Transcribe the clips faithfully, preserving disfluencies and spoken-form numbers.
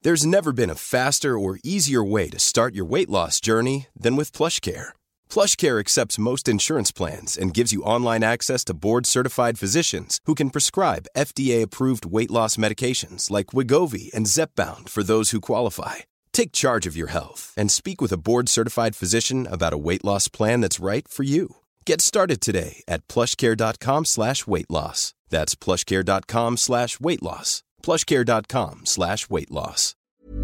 There's never been a faster or easier way to start your weight loss journey than with PlushCare. PlushCare accepts most insurance plans and gives you online access to board-certified physicians who can prescribe F D A-approved weight loss medications like Wegovy and Zepbound for those who qualify. Take charge of your health and speak with a board-certified physician about a weight loss plan that's right for you. Get started today at plushcare.com slash weight loss. That's plushcare.com slash weight loss. plushcare.com slash weight loss.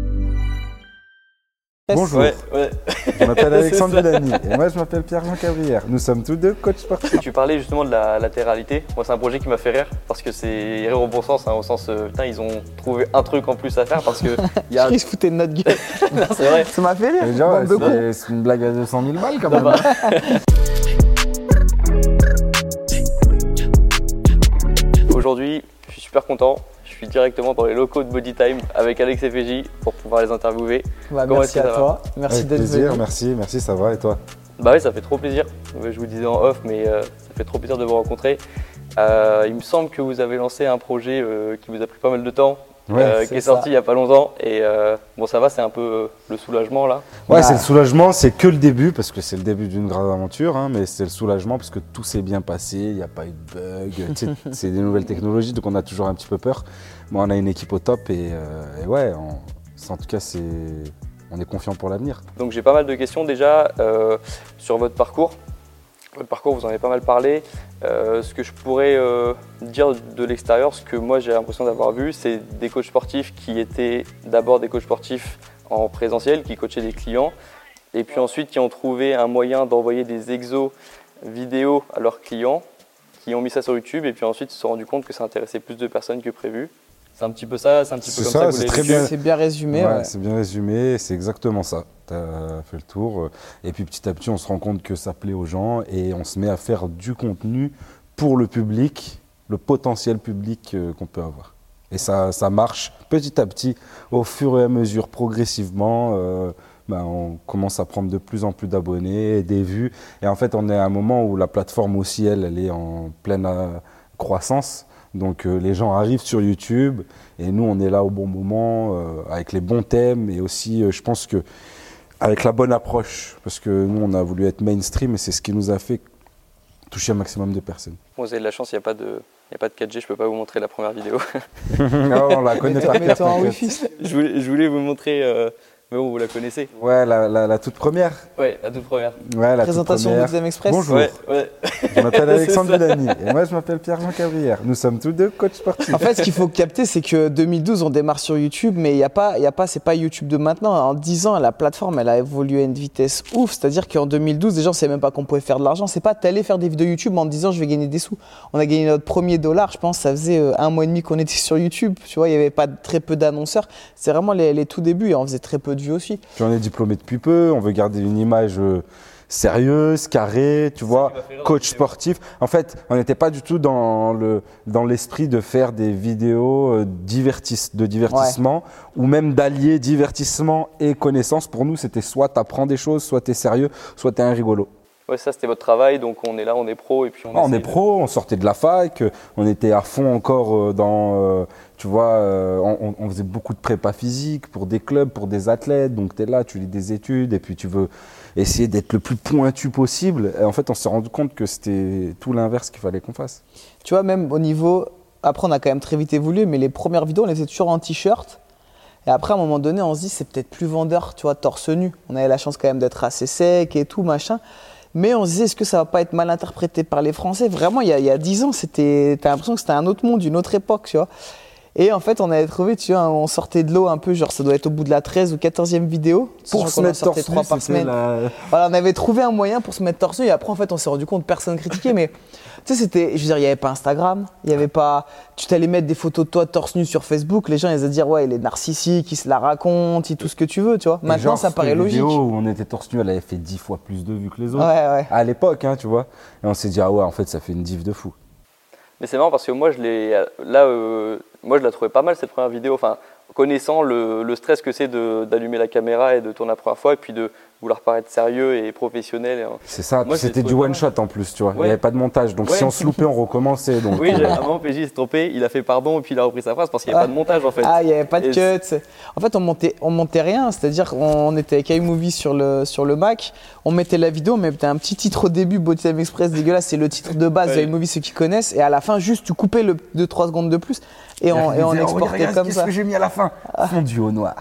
Bonjour, ouais, ouais. Je m'appelle Alexandre Villani et moi je m'appelle Pierre-Jean Cabrière. Nous sommes tous deux coachs sportifs. Tu parlais justement de la latéralité. Moi c'est un projet qui m'a fait rire parce que c'est rire au bon sens, hein, au sens euh, putain ils ont trouvé un truc en plus à faire parce que il y a... Je se foutais de notre gueule. Non, c'est vrai. Ça m'a fait rire. Déjà, ouais, c'est, c'est une blague à deux cent mille balles quand même. Bah. Aujourd'hui, je suis super content. Je suis directement dans les locaux de Bodytime avec Alex et F J pour pouvoir les interviewer. Bah, merci à toi, merci avec d'être plaisir, venu. Merci, merci, ça va et toi? Bah oui, ça fait trop plaisir. Je vous le disais en off, mais euh, ça fait trop plaisir de vous rencontrer. Euh, il me semble que vous avez lancé un projet euh, qui vous a pris pas mal de temps. Ouais, euh, qui est ça. sorti il n'y a pas longtemps et euh, bon ça va, c'est un peu euh, le soulagement là. Ouais, Bah. c'est le soulagement, c'est que le début parce que c'est le début d'une grande aventure, hein, mais c'est le soulagement parce que tout s'est bien passé, il n'y a pas eu de bug, tu sais, c'est des nouvelles technologies donc on a toujours un petit peu peur. Moi on a une équipe au top et, euh, et ouais, on, en tout cas c'est, on est confiant pour l'avenir. Donc j'ai pas mal de questions déjà euh, sur votre parcours. Votre parcours, vous en avez pas mal parlé. Euh, ce que je pourrais euh, dire de l'extérieur, ce que moi j'ai l'impression d'avoir vu, c'est des coachs sportifs qui étaient d'abord des coachs sportifs en présentiel, qui coachaient des clients, et puis ensuite qui ont trouvé un moyen d'envoyer des exos vidéo à leurs clients, qui ont mis ça sur YouTube, et puis ensuite se sont rendus compte que ça intéressait plus de personnes que prévu. C'est un petit peu ça, c'est un petit peu C'est comme ça, ça, que vous c'est l'avez très vécu. bien. C'est bien résumé. Ouais, Ouais. c'est bien résumé, c'est exactement ça. Tu as fait le tour. Et puis petit à petit, on se rend compte que ça plaît aux gens et on se met à faire du contenu pour le public, le potentiel public euh, qu'on peut avoir. Et ça, ça marche petit à petit, au fur et à mesure, progressivement. Euh, ben, on commence à prendre de plus en plus d'abonnés, des vues. Et en fait, on est à un moment où la plateforme aussi, elle, elle est en pleine euh, croissance. Donc euh, les gens arrivent sur YouTube et nous on est là au bon moment euh, avec les bons thèmes et aussi euh, je pense que avec la bonne approche parce que nous on a voulu être mainstream et c'est ce qui nous a fait toucher un maximum de personnes. Bon, vous avez de la chance, il n'y a pas de, il y a pas de quatre G, je ne peux pas vous montrer la première vidéo. Non, on la connaît par cœur. Mets-toi en t'inquiète. wifi. je, voulais, je voulais vous montrer, euh, mais bon, vous la connaissez. Ouais, la, la, la toute première. Ouais, la toute première. Ouais, la Présentation toute première. Bodytime Express. Bonjour, Ouais, ouais. je m'appelle Alexandre C'est ça. Villani et moi je m'appelle Pierre-Jean Cabrière. Nous sommes tous deux coachs sportifs. En fait, ce qu'il faut capter, c'est que deux mille douze, on démarre sur YouTube, mais il y a pas, il y a pas, c'est pas YouTube de maintenant. En dix ans, la plateforme, elle a évolué à une vitesse ouf. C'est-à-dire qu'en deux mille douze, les gens ne savaient même pas qu'on pouvait faire de l'argent. C'est pas t'allais faire des vidéos YouTube en te disant je vais gagner des sous. On a gagné notre premier dollar, je pense, ça faisait euh, un mois et demi qu'on était sur YouTube. Tu vois, il y avait pas très peu d'annonceurs. C'est vraiment les, les tout débuts et on faisait très peu de vues aussi. Puis on est diplômé depuis peu, on veut garder une image euh, sérieuse, carrée, tu vois, qui m'a fait rire coach dans les sportif. En fait, on n'était pas du tout dans le dans l'esprit de faire des vidéos euh, divertis, de divertissement ou même d'allier divertissement et connaissance. Pour nous, c'était soit tu apprends des choses, soit tu es sérieux, soit tu es un rigolo. Ouais, ça c'était votre travail, donc on est là, on est pro et puis on, Ah, on essaye est de- pro, on sortait de la fac, euh, on était à fond encore euh, dans, euh, tu vois, euh, on, on faisait beaucoup de prépa physique pour des clubs, pour des athlètes. Donc tu es là, tu lis des études et puis tu veux essayer d'être le plus pointu possible. Et en fait, on s'est rendu compte que c'était tout l'inverse qu'il fallait qu'on fasse. Tu vois, même au niveau. Après, on a quand même très vite évolué, mais les premières vidéos, on les faisait toujours en t-shirt. Et après, à un moment donné, on se dit, c'est peut-être plus vendeur, tu vois, torse nu. On avait la chance quand même d'être assez sec et tout, machin. Mais on se disait, est-ce que ça va pas être mal interprété par les Français? Vraiment, il y a, il y a dix ans, c'était, t'as l'impression que c'était un autre monde, une autre époque, tu vois. Et en fait, on avait trouvé, tu vois, on sortait de l'eau un peu, genre ça doit être au bout de la treizième ou quatorzième vidéo. Pour Sachant se qu'on en mettre sortait torse nu, trois par c'était semaine. la... Voilà, on avait trouvé un moyen pour se mettre torse nu et après en fait on s'est rendu compte personne critiquait mais tu sais c'était je veux dire il y avait pas Instagram, il y avait pas tu t'allais mettre des photos de toi torse nu sur Facebook, les gens ils allaient se dire ouais, il est narcissique, il se la raconte, il tout ce que tu veux, tu vois. Et Maintenant genre, ça cette paraît logique. vidéo où on était torse nu, elle avait fait dix fois plus de vues que les autres. Ouais ouais. À l'époque, hein, tu vois. Et on s'est dit, ah ouais, en fait, ça fait une diff de fou. Mais c'est marrant parce que moi je l'ai, là, euh, moi je la trouvais pas mal cette première vidéo. Enfin, connaissant le, le stress que c'est de- d'allumer la caméra et de tourner la première fois et puis de vouloir paraître sérieux et professionnel. C'est ça, Moi, c'était j'ai du trouvé one pas shot en plus, tu vois. Il n'y Ouais. avait pas de montage. Donc Ouais. si on se loupait, on recommençait. Donc, Oui, euh, j'ai- à un moment, P J s'est trompé, il a fait pardon et puis il a repris sa phrase parce qu'il n'y Ah. avait pas de montage en fait. Ah, il n'y avait pas de Et cut. En fait, on montait, on montait rien. C'est-à-dire qu'on était avec iMovie sur le, sur le Mac. On mettait la vidéo, on mettait un petit titre au début, Body Time Express dégueulasse. C'est le titre de base de Ouais. iMovie, ceux qui connaissent. Et à la fin, juste, tu coupais le deux trois secondes de plus. Et on, et on exportait comme ça. j'ai mis à la fin Fondu au noir.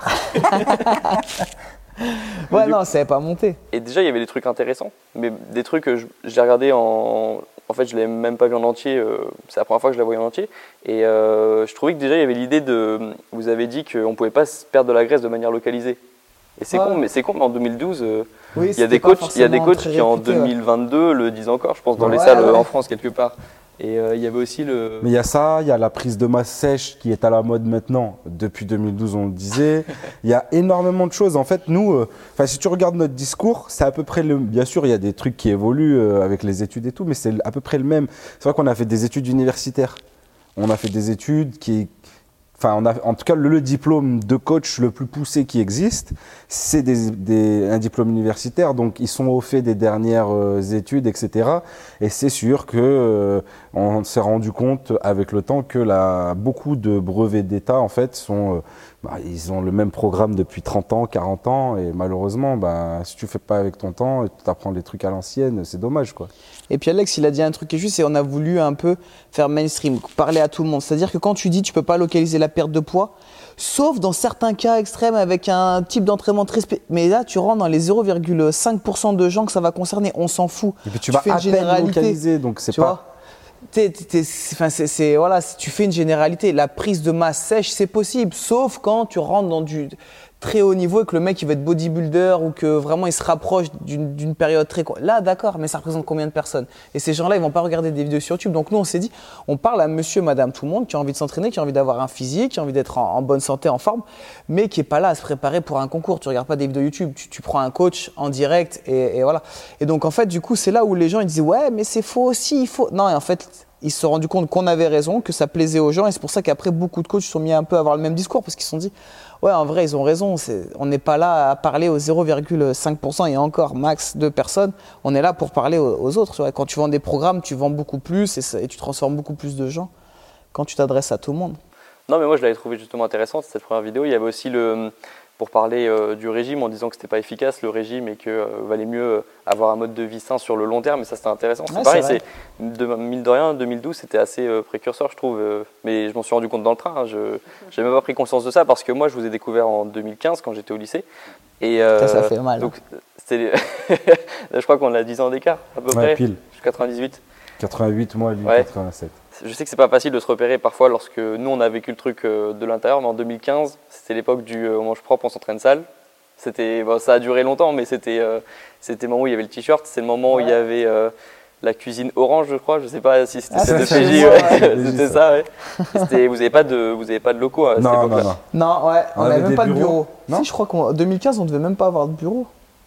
Ouais, du- non, ça n'avait pas monté. Et déjà, il y avait des trucs intéressants, mais des trucs que je, je l'ai regardé en. En fait, je ne l'ai même pas vu en entier, euh, c'est la première fois que je la voyais en entier. Et euh, je trouvais que déjà, il y avait l'idée de. Vous avez dit qu'on ne pouvait pas se perdre de la graisse de manière localisée. Et c'est Ouais. con, mais c'est con, mais en deux mille douze, euh, Oui, il y a c'était des pas coachs, il y a des forcément coachs très qui en réputé, ouais. deux mille vingt-deux le disent encore, je pense, dans les Ouais, salles euh, ouais. en France quelque part. Et euh, il y avait aussi le. Mais il y a ça, il y a la prise de masse sèche qui est à la mode maintenant. Depuis deux mille douze, on le disait. Il y a énormément de choses. En fait, nous, euh, enfin, si tu regardes notre discours, c'est à peu près le. Bien sûr, il y a des trucs qui évoluent euh, avec les études et tout, mais c'est à peu près le même. C'est vrai qu'on a fait des études universitaires. On a fait des études qui. Enfin, on a, en tout cas, le, le diplôme de coach le plus poussé qui existe, c'est des, des, un diplôme universitaire. Donc, ils sont au fait des dernières euh, études, et cetera. Et c'est sûr que euh, on s'est rendu compte avec le temps que la, beaucoup de brevets d'État, en fait, sont, euh, bah, ils ont le même programme depuis trente ans, quarante ans. Et malheureusement, bah, si tu fais pas avec ton temps, tu apprends les trucs à l'ancienne, c'est dommage, quoi. Et puis Alex, il a dit un truc qui est juste, c'est on a voulu un peu faire mainstream, parler à tout le monde. C'est-à-dire que quand tu dis tu peux pas localiser la perte de poids, sauf dans certains cas extrêmes avec un type d'entraînement très spécifique. Mais là, tu rentres dans les zéro virgule cinq pour cent de gens que ça va concerner, on s'en fout. Et puis tu, vas fais une à peine généralité, localiser, donc c'est tu pas. vois. T'es- t'es- t'es- c'est- enfin, c'est- c'est- voilà, si tu fais une généralité, la prise de masse sèche, c'est possible, sauf quand tu rentres dans du très haut niveau et que le mec il va être bodybuilder ou que vraiment il se rapproche d'une d'une période très... co- Là, d'accord, mais ça représente combien de personnes? Et ces gens-là, ils vont pas regarder des vidéos sur YouTube. Donc nous, on s'est dit, on parle à monsieur, madame, tout le monde qui a envie de s'entraîner, qui a envie d'avoir un physique, qui a envie d'être en, en bonne santé, en forme, mais qui est pas là à se préparer pour un concours. Tu regardes pas des vidéos YouTube, tu, tu prends un coach en direct et, et voilà. Et donc en fait, du coup, c'est là où les gens ils disent, ouais, mais c'est faux aussi, il faut... Non, et en fait... Ils se sont rendus compte qu'on avait raison, que ça plaisait aux gens et c'est pour ça qu'après beaucoup de coachs se sont mis un peu à avoir le même discours parce qu'ils se sont dit ouais en vrai ils ont raison, c'est- on n'est pas là à parler aux zéro virgule cinq pour cent et encore max de personnes, on est là pour parler aux, aux autres. Tu vois. Quand tu vends des programmes, tu vends beaucoup plus et, ça- et tu transformes beaucoup plus de gens quand tu t'adresses à tout le monde. Non, mais moi je l'avais trouvé justement intéressante cette première vidéo. Il y avait aussi le. Pour parler euh, du régime en disant que c'était pas efficace le régime et qu'il euh, valait mieux avoir un mode de vie sain sur le long terme, et ça c'était intéressant. C'est Ouais, pareil, c'est vrai. c'est de, mine de rien, deux mille douze c'était assez euh, précurseur je trouve, euh, mais je m'en suis rendu compte dans le train. Hein, je n'avais même pas pris conscience de ça parce que moi je vous ai découvert en deux mille quinze quand j'étais au lycée. Et, euh, Ça, ça fait mal. Donc, c'était je crois qu'on a dix ans d'écart à peu Ouais, près. pile. Je suis quatre-vingt-dix-huit. quatre-vingt-huit, moi, lui, Ouais. quatre-vingt-sept. Je sais que c'est pas facile de se repérer parfois lorsque nous on a vécu le truc euh, de l'intérieur, mais en deux mille quinze, c'était l'époque du euh, on mange propre, on s'entraîne sale. C'était, bon, ça a duré longtemps, mais c'était, euh, c'était le moment où il y avait le t-shirt, c'est le moment où il y avait euh, la cuisine orange, je crois. Je sais pas si c'était Ah, c'était c'est P J, chez moi, ouais. ouais. C'était ça. Ouais. C'était- vous n'avez pas de, vous avez pas de locaux à cette Non, non, époque-là. non. Non, ouais, on On n'avait avait même des pas de bureaux bureau. Non Si, je crois qu'en deux mille quinze, on devait même pas avoir de bureau.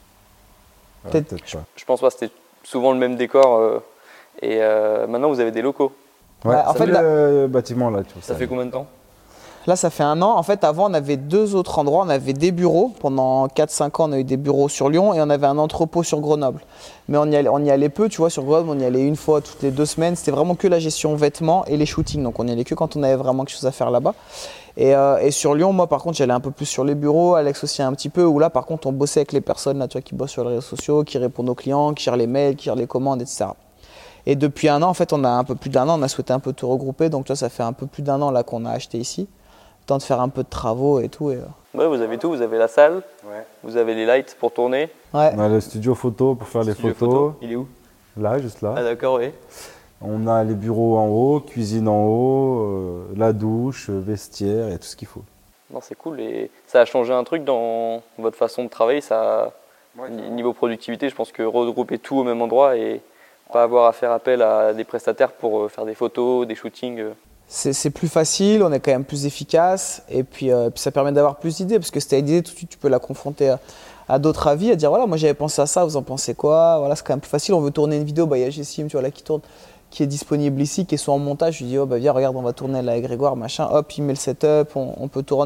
Ouais, Peut-être- peut-être pas. Je pense pas. C'était souvent le même décor. euh, et euh, maintenant, vous avez des locaux. Ouais, Ouais, en ça fait, fait là- le bâtiment là, tu vois. Ça fait combien de temps? Là, ça fait un an. En fait, avant, on avait deux autres endroits. On avait des bureaux. Pendant quatre cinq ans, on a eu des bureaux sur Lyon et on avait un entrepôt sur Grenoble. Mais on y allait, on y allait peu, tu vois. Sur Grenoble, on y allait une fois toutes les deux semaines. C'était vraiment que la gestion vêtements et les shootings. Donc, on y allait que quand on avait vraiment quelque chose à faire là-bas. Et, euh, et sur Lyon, moi, par contre, j'allais un peu plus sur les bureaux. Alex aussi un petit peu. Où là, par contre, on bossait avec les personnes là, tu vois, qui bossent sur les réseaux sociaux, qui répondent aux clients, qui gèrent les mails, qui gèrent les commandes, et cetera. Et depuis un an, en fait, on a un peu plus d'un an, on a souhaité un peu tout regrouper. Donc, tu vois, ça fait un peu plus d'un an là qu'on a acheté ici. Temps de faire un peu de travaux et tout. Et, euh, Ouais, vous avez tout. Vous avez la salle, Ouais. vous avez les lights pour tourner. ouais. On a le studio photo pour faire les Studio photos. photo. Il est où? Là, juste là. Ah d'accord, oui. On a les bureaux en haut, cuisine en haut, euh, la douche, euh, vestiaire et tout ce qu'il faut. Non, c'est cool. Et ça a changé un truc dans votre façon de travailler. Ça, niveau productivité, je pense que regrouper tout au même endroit et pas avoir à faire appel à des prestataires pour euh, faire des photos, des shootings. euh. C'est c'est plus facile, on est quand même plus efficace et puis, euh, puis ça permet d'avoir plus d'idées parce que si tu as une idée, tout de suite tu peux la confronter à, à d'autres avis, à dire voilà, moi j'avais pensé à ça, vous en pensez quoi? Voilà, c'est quand même plus facile. On veut tourner une vidéo, bah, il y a Jessim, tu vois, là qui tourne, qui est disponible ici, qui est soit en montage. Je lui dis oh, bah, viens, regarde, on va tourner là avec Grégoire, machin, hop, il met le setup, on, on peut tourner.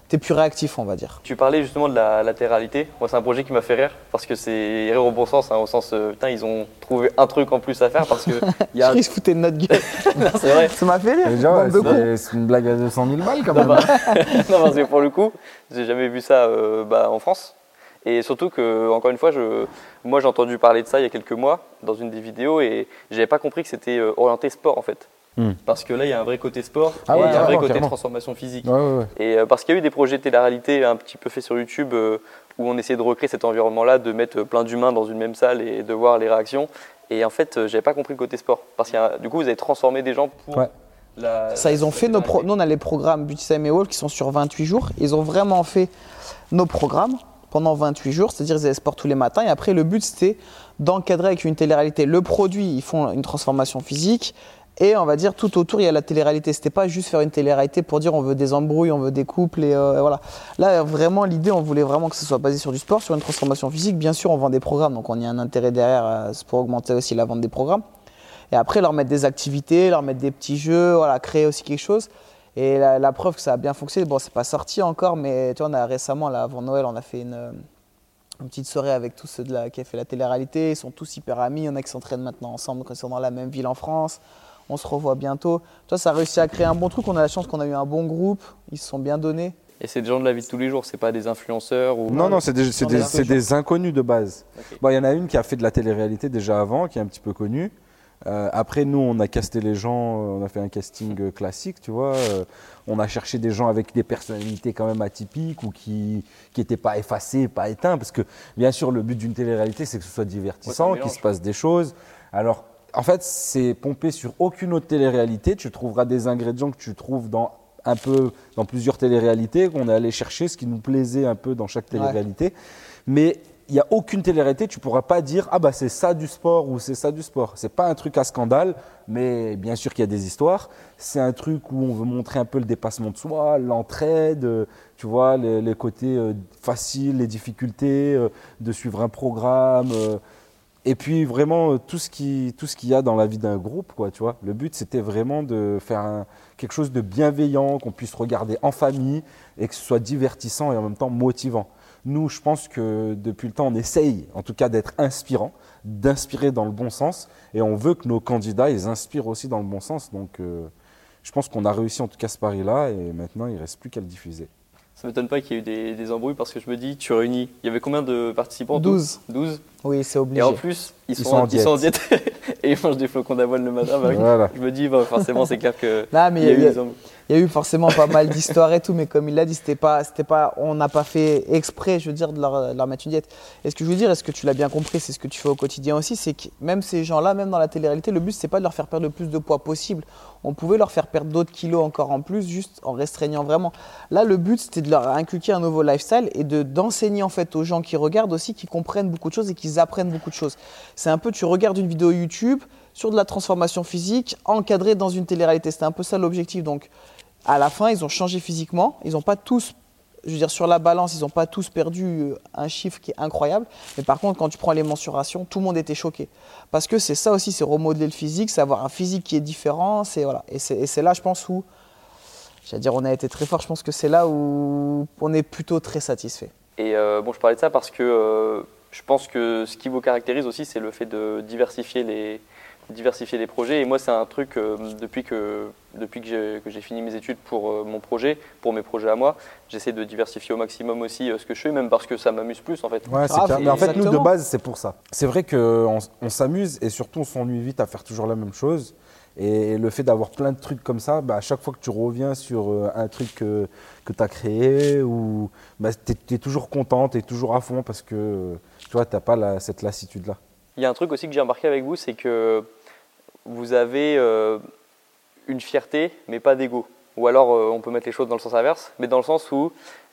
t'es plus réactif, on va dire. Tu parlais justement de la latéralité. Moi, c'est un projet qui m'a fait rire parce que c'est rire au bon sens, hein, au sens euh, putain, ils ont trouvé un truc en plus à faire parce que il y a. Ils se foutaient de notre gueule. Non, c'est vrai. Ça m'a fait rire. Déjà, ouais, bande de cons. c'est c'est une blague à deux cent mille balles quand Non, même. bah, non, parce que pour le coup, j'ai jamais vu ça euh, bah, en France. Et surtout que, encore une fois, je, moi j'ai entendu parler de ça il y a quelques mois dans une des vidéos et j'avais pas compris que c'était euh, orienté sport en fait. Hmm. Parce que là, il y a un vrai côté sport Ah et ouais, il y a un vrai carrément, côté carrément. transformation physique. Ouais, ouais, ouais. Et euh, parce qu'il y a eu des projets de télé-réalité un petit peu faits sur YouTube euh, où on essayait de recréer cet environnement-là, de mettre plein d'humains dans une même salle et de voir les réactions. Et en fait, euh, j'avais pas compris le côté sport. Parce que du coup, vous avez transformé des gens pour Ouais. la. Ça, ils ont fait nos pro... Nous, on a les programmes Beauty Time et Wall qui sont sur vingt-huit jours. Ils ont vraiment fait nos programmes pendant vingt-huit jours, c'est-à-dire ils avaient sport tous les matins. Et après, le but, c'était d'encadrer avec une télé-réalité. Le produit, ils font une transformation physique. Et on va dire tout autour, il y a la télé-réalité. C'était pas juste faire une télé-réalité pour dire on veut des embrouilles, on veut des couples et euh, voilà. Là, vraiment, l'idée, on voulait vraiment que ce soit basé sur du sport, sur une transformation physique. Bien sûr, on vend des programmes, donc on y a un intérêt derrière euh, c'est pour augmenter aussi la vente des programmes. Et après, leur mettre des activités, leur mettre des petits jeux, voilà, créer aussi quelque chose. Et la, la preuve que ça a bien fonctionné, bon, c'est pas sorti encore, mais tu vois, on a récemment, là, avant Noël, on a fait une, une petite soirée avec tous ceux de la, qui a fait la télé-réalité. Ils sont tous hyper amis. Il y en a qui s'entraînent maintenant ensemble, qui sont dans la même ville en France. On se revoit bientôt. Toi, ça a réussi à créer un bon truc. On a la chance qu'on a eu un bon groupe. Ils se sont bien donnés. Et c'est des gens de la vie de tous les jours, c'est pas des influenceurs ou. Non, non, c'est des, c'est Non, des, mais c'est des inconnus de base. Ok. Bon, il y en a une qui a fait de la télé-réalité déjà avant, qui est un petit peu connue. Euh, après, nous, on a casté les gens, euh, on a fait un casting euh, classique, tu vois. Euh, on a cherché des gens avec des personnalités quand même atypiques ou qui n'étaient pas effacés, pas éteints. Parce que, bien sûr, le but d'une télé-réalité, c'est que ce soit divertissant, Ouais, qu'il se passe des choses. Alors, en fait, c'est pompé sur aucune autre télé-réalité. Tu trouveras des ingrédients que tu trouves dans un peu dans plusieurs télé-réalités, qu'on est allé chercher, ce qui nous plaisait un peu dans chaque télé-réalité. Ouais. Mais il n'y a aucune télé-réalité, tu ne pourras pas dire « Ah bah c'est ça du sport » ou « C'est ça du sport ». Ce n'est pas un truc à scandale, mais bien sûr qu'il y a des histoires. C'est un truc où on veut montrer un peu le dépassement de soi, l'entraide, tu vois, les, les côtés euh, faciles, les difficultés euh, de suivre un programme. Euh, et puis vraiment tout ce qui, tout ce qu'il y a dans la vie d'un groupe, quoi, tu vois. Le but, c'était vraiment de faire un, quelque chose de bienveillant, qu'on puisse regarder en famille et que ce soit divertissant et en même temps motivant. Nous, je pense que depuis le temps, on essaye en tout cas d'être inspirant, d'inspirer dans le bon sens et on veut que nos candidats, ils inspirent aussi dans le bon sens. Donc, euh, je pense qu'on a réussi en tout cas ce pari-là et maintenant, il ne reste plus qu'à le diffuser. Ça ne m'étonne pas qu'il y ait eu des, des embrouilles parce que je me dis, tu réunis, il y avait combien de participants? douze. douze. Oui, c'est obligé. Et en plus, ils sont, ils sont, en, ils sont en diète et ils mangent des flocons d'avoine le matin. Bah oui. Voilà. Je me dis, bah, forcément, c'est clair que non, mais il y a, y a eu y a, des embrouilles. Il y a eu forcément pas mal d'histoires et tout, mais comme il l'a dit, c'était pas, c'était pas, on n'a pas fait exprès, je veux dire, de leur, de leur mettre une diète. Et ce que je veux dire, est-ce que tu l'as bien compris, c'est ce que tu fais au quotidien aussi, c'est que même ces gens-là, même dans la télé-réalité, le but, c'est pas de leur faire perdre le plus de poids possible. On pouvait leur faire perdre d'autres kilos encore en plus, juste en restreignant vraiment. Là, le but, c'était de leur inculquer un nouveau lifestyle et de, d'enseigner en fait aux gens qui regardent aussi, qui comprennent beaucoup de choses et qu'ils apprennent beaucoup de choses. C'est un peu, tu regardes une vidéo YouTube sur de la transformation physique, encadrée dans une télé-réalité. C'était un peu ça l'objectif. Donc, à la fin, ils ont changé physiquement. Ils n'ont pas tous, je veux dire, sur la balance, ils n'ont pas tous perdu un chiffre qui est incroyable. Mais par contre, quand tu prends les mensurations, tout le monde était choqué. Parce que c'est ça aussi, c'est remodeler le physique, c'est avoir un physique qui est différent. C'est, voilà. Et, c'est, et c'est là, je pense, où, j'allais dire, on a été très fort. Je pense que c'est là où on est plutôt très satisfait. Et euh, bon, je parlais de ça parce que euh, je pense que ce qui vous caractérise aussi, c'est le fait de diversifier les... diversifier les projets. Et moi, c'est un truc, euh, depuis que, depuis que, j'ai, que j'ai fini mes études pour euh, mon projet, pour mes projets à moi, j'essaie de diversifier au maximum aussi euh, ce que je fais, même parce que ça m'amuse plus en fait. Ouais, c'est clair. Mais en fait, nous, de base, c'est pour ça. C'est vrai qu'on on s'amuse et surtout, on s'ennuie vite à faire toujours la même chose. Et le fait d'avoir plein de trucs comme ça, bah, à chaque fois que tu reviens sur euh, un truc que, que tu as créé, ou, bah, tu es toujours content, tu es toujours à fond parce que tu n'as pas la, cette lassitude-là. Il y a un truc aussi que j'ai remarqué avec vous, c'est que vous avez euh, une fierté, mais pas d'ego. Ou alors, euh, on peut mettre les choses dans le sens inverse, mais dans le sens où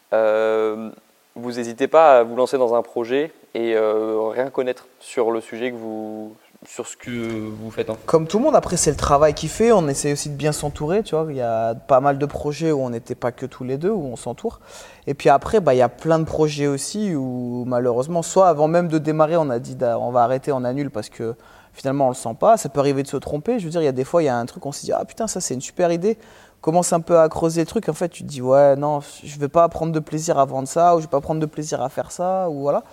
euh, vous n'hésitez pas à vous lancer dans un projet et euh, rien connaître sur le sujet que vous, sur ce que vous faites. Hein. Comme tout le monde, après c'est le travail qu'il fait, on essaie aussi de bien s'entourer, tu vois. Il y a pas mal de projets où on n'était pas que tous les deux, où on s'entoure. Et puis après, bah, il y a plein de projets aussi où malheureusement, soit avant même de démarrer, on a dit on va arrêter, on annule parce que finalement on le sent pas. Ça peut arriver de se tromper. Je veux dire, il y a des fois, il y a un truc, on se dit ah putain, ça c'est une super idée. commences un peu à creuser le truc, en fait, tu te dis, ouais, non, je vais pas prendre de plaisir à vendre ça, ou je vais pas prendre de plaisir à faire ça, ou voilà.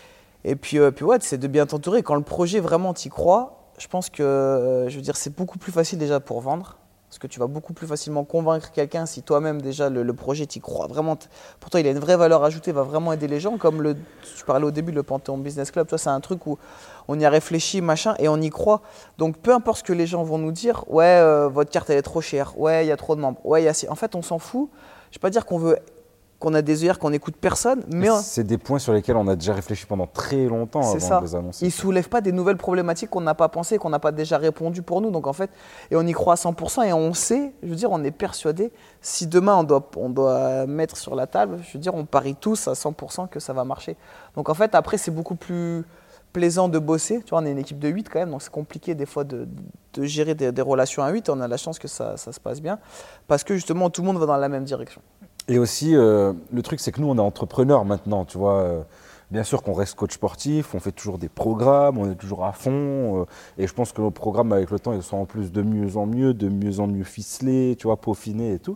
Et puis, euh, puis ouais, c'est de bien t'entourer. Quand le projet, vraiment, t'y crois, je pense que, euh, je veux dire, c'est beaucoup plus facile déjà pour vendre. Parce que tu vas beaucoup plus facilement convaincre quelqu'un si toi-même, déjà, le, le projet, t'y crois vraiment. Pour toi, il a une vraie valeur ajoutée, va vraiment aider les gens. Comme le, tu parlais au début, le Panthéon Business Club, toi, c'est un truc où on y a réfléchi, machin, et on y croit. Donc, peu importe ce que les gens vont nous dire, ouais, euh, votre carte, elle est trop chère, ouais, il y a trop de membres, ouais, il y a... En fait, on s'en fout. Je ne vais pas dire qu'on veut... qu'on a des œillères, qu'on n'écoute personne, mais… C'est des points sur lesquels on a déjà réfléchi pendant très longtemps avant ça. de les annoncer. Ils ne soulèvent pas des nouvelles problématiques qu'on n'a pas pensé, qu'on n'a pas déjà répondu pour nous. Donc en fait, et on y croit à cent pour cent et on sait, je veux dire, on est persuadé, si demain on doit, on doit mettre sur la table, je veux dire, on parie tous à cent pour cent que ça va marcher. Donc en fait, après, c'est beaucoup plus plaisant de bosser. Tu vois, on est une équipe de huit quand même, donc c'est compliqué des fois de, de gérer des, des relations à huit. On a la chance que ça, ça se passe bien parce que justement, tout le monde va dans la même direction. Et aussi, euh, le truc, c'est que nous, on est entrepreneurs maintenant, tu vois. Euh, bien sûr qu'on reste coach sportif, on fait toujours des programmes, on est toujours à fond. Euh, et je pense que nos programmes, avec le temps, ils sont en plus de mieux en mieux, de mieux en mieux ficelés, tu vois, peaufinés et tout.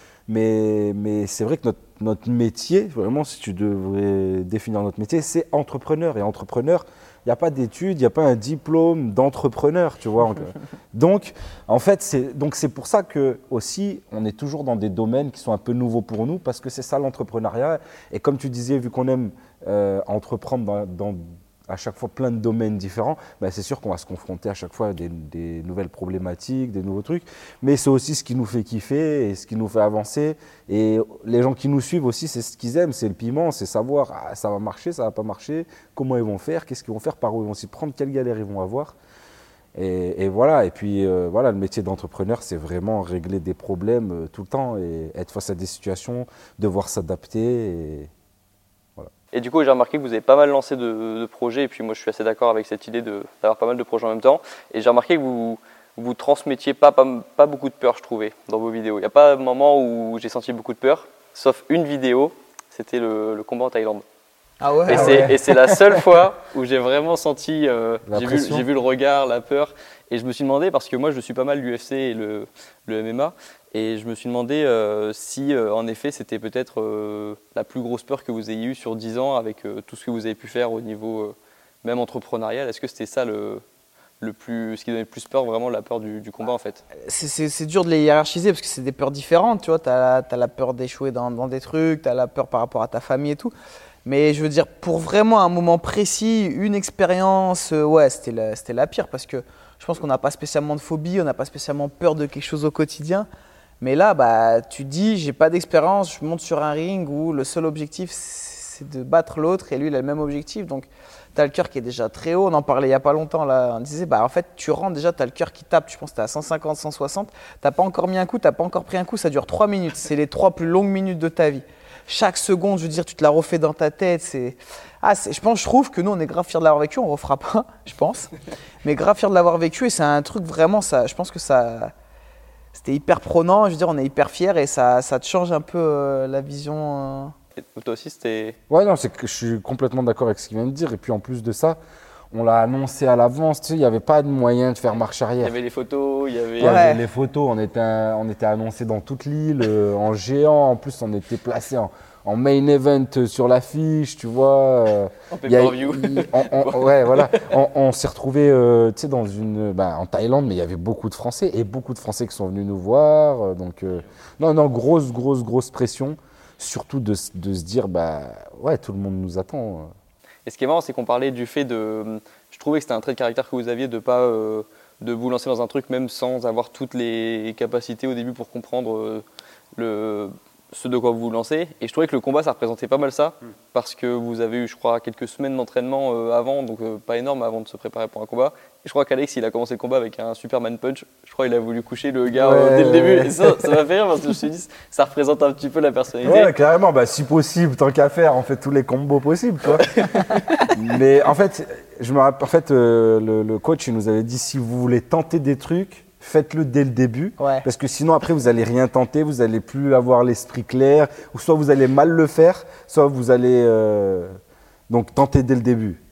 Mais, mais c'est vrai que notre, notre métier, vraiment, si tu devrais définir notre métier, c'est entrepreneur. Et entrepreneur, il n'y a pas d'études, il n'y a pas un diplôme d'entrepreneur, tu vois. Donc, en fait, c'est, donc c'est pour ça que aussi, on est toujours dans des domaines qui sont un peu nouveaux pour nous, parce que c'est ça l'entrepreneuriat. Et comme tu disais, vu qu'on aime euh, entreprendre dans, dans à chaque fois plein de domaines différents, ben c'est sûr qu'on va se confronter à chaque fois à des, des nouvelles problématiques, des nouveaux trucs. Mais c'est aussi ce qui nous fait kiffer et ce qui nous fait avancer. Et les gens qui nous suivent aussi, c'est ce qu'ils aiment, c'est le piment, c'est savoir ah, ça va marcher, ça va pas marcher, comment ils vont faire, qu'est-ce qu'ils vont faire, par où ils vont s'y prendre, quelles galères ils vont avoir. Et, et voilà. Et puis euh, voilà, le métier d'entrepreneur, c'est vraiment régler des problèmes euh, tout le temps et être face à des situations, devoir s'adapter. Et, Et du coup, j'ai remarqué que vous avez pas mal lancé de, de projets, et puis moi je suis assez d'accord avec cette idée de, d'avoir pas mal de projets en même temps. Et j'ai remarqué que vous vous transmettiez pas, pas, pas beaucoup de peur, je trouvais, dans vos vidéos. Il n'y a pas un moment où j'ai senti beaucoup de peur, sauf une vidéo, c'était le, le combat en Thaïlande. Ah ouais, et, ah c'est, ouais. et c'est la seule fois où j'ai vraiment senti, euh, j'ai, vu, pression. j'ai vu le regard, la peur, et je me suis demandé, parce que moi je suis pas mal l'U F C et le, le M M A, et je me suis demandé euh, si euh, en effet c'était peut-être euh, la plus grosse peur que vous ayez eue sur dix ans avec euh, tout ce que vous avez pu faire au niveau euh, même entrepreneurial. Est-ce que c'était ça le, le plus, ce qui donnait le plus peur, vraiment la peur du, du combat en fait? C'est, c'est, c'est dur de les hiérarchiser parce que c'est des peurs différentes, tu vois. Tu as la peur d'échouer dans, dans des trucs, tu as la peur par rapport à ta famille et tout. Mais je veux dire, pour vraiment un moment précis, une expérience, euh, ouais, c'était la, c'était la pire parce que je pense qu'on n'a pas spécialement de phobie, on n'a pas spécialement peur de quelque chose au quotidien. Mais là, bah, tu dis, j'ai pas d'expérience, je monte sur un ring où le seul objectif, c'est de battre l'autre et lui, il a le même objectif. Donc, tu as le cœur qui est déjà très haut. On en parlait il y a pas longtemps, là. On disait, bah, en fait, tu rentres déjà, tu as le cœur qui tape. Je pense que tu es à cent cinquante, cent soixante. Tu n'as pas encore mis un coup, tu n'as pas encore pris un coup. Ça dure trois minutes. C'est les trois plus longues minutes de ta vie. Chaque seconde, je veux dire, tu te la refais dans ta tête. C'est... Ah, c'est... Je pense, je trouve que nous, on est grave fiers de l'avoir vécu. On ne refera pas, je pense. Mais grave fiers de l'avoir vécu. Et c'est un truc vraiment, ça, je pense que ça. C'était hyper prenant, je veux dire, on est hyper fiers et ça, ça te change un peu euh, la vision. Euh... Et toi aussi, c'était… Ouais, non, c'est que je suis complètement d'accord avec ce qu'il vient de dire. Et puis en plus de ça, on l'a annoncé à l'avance, tu sais, il n'y avait pas de moyen de faire marche arrière. Il y avait les photos, il y avait… Il y avait Ouais. les photos, on était, on était annoncé dans toute l'île, euh, en géant. En plus, on était placé en, en main event sur l'affiche, tu vois. euh, En il y a- pay-per-view. il- on, on- ouais, voilà. On, on s'est retrouvé, euh, tu sais, dans une, bah, en Thaïlande, mais il y avait beaucoup de Français et beaucoup de Français qui sont venus nous voir. euh, donc, euh, non, non, grosse, grosse, grosse pression. Surtout de, s- de se dire, bah, ouais, tout le monde nous attend. Et ce qui est marrant, c'est qu'on parlait du fait de… Je trouvais que c'était un trait de caractère que vous aviez de pas euh, de vous lancer dans un truc même sans avoir toutes les capacités au début pour comprendre euh, le, ce de quoi vous vous lancez. Et je trouvais que le combat, ça représentait pas mal ça, parce que vous avez eu, je crois, quelques semaines d'entraînement euh, avant, donc euh, pas énorme avant de se préparer pour un combat. Et je crois qu'Alex, il a commencé le combat avec un Superman Punch. Je crois qu'il a voulu coucher le gars Ouais, euh, dès le ouais, début. ouais. Et ça, ça m'a fait rire parce que je me suis dit, ça représente un petit peu la personnalité. Ouais, carrément, bah, si possible, tant qu'à faire, on fait tous les combos possibles, tu vois. Mais en fait, je me rappelle, en fait euh, le, le coach il nous avait dit, si vous voulez tenter des trucs, faites-le dès le début, Ouais. parce que sinon après vous allez rien tenter, vous allez plus avoir l'esprit clair, ou soit vous allez mal le faire, soit vous allez… euh, Donc tentez dès le début.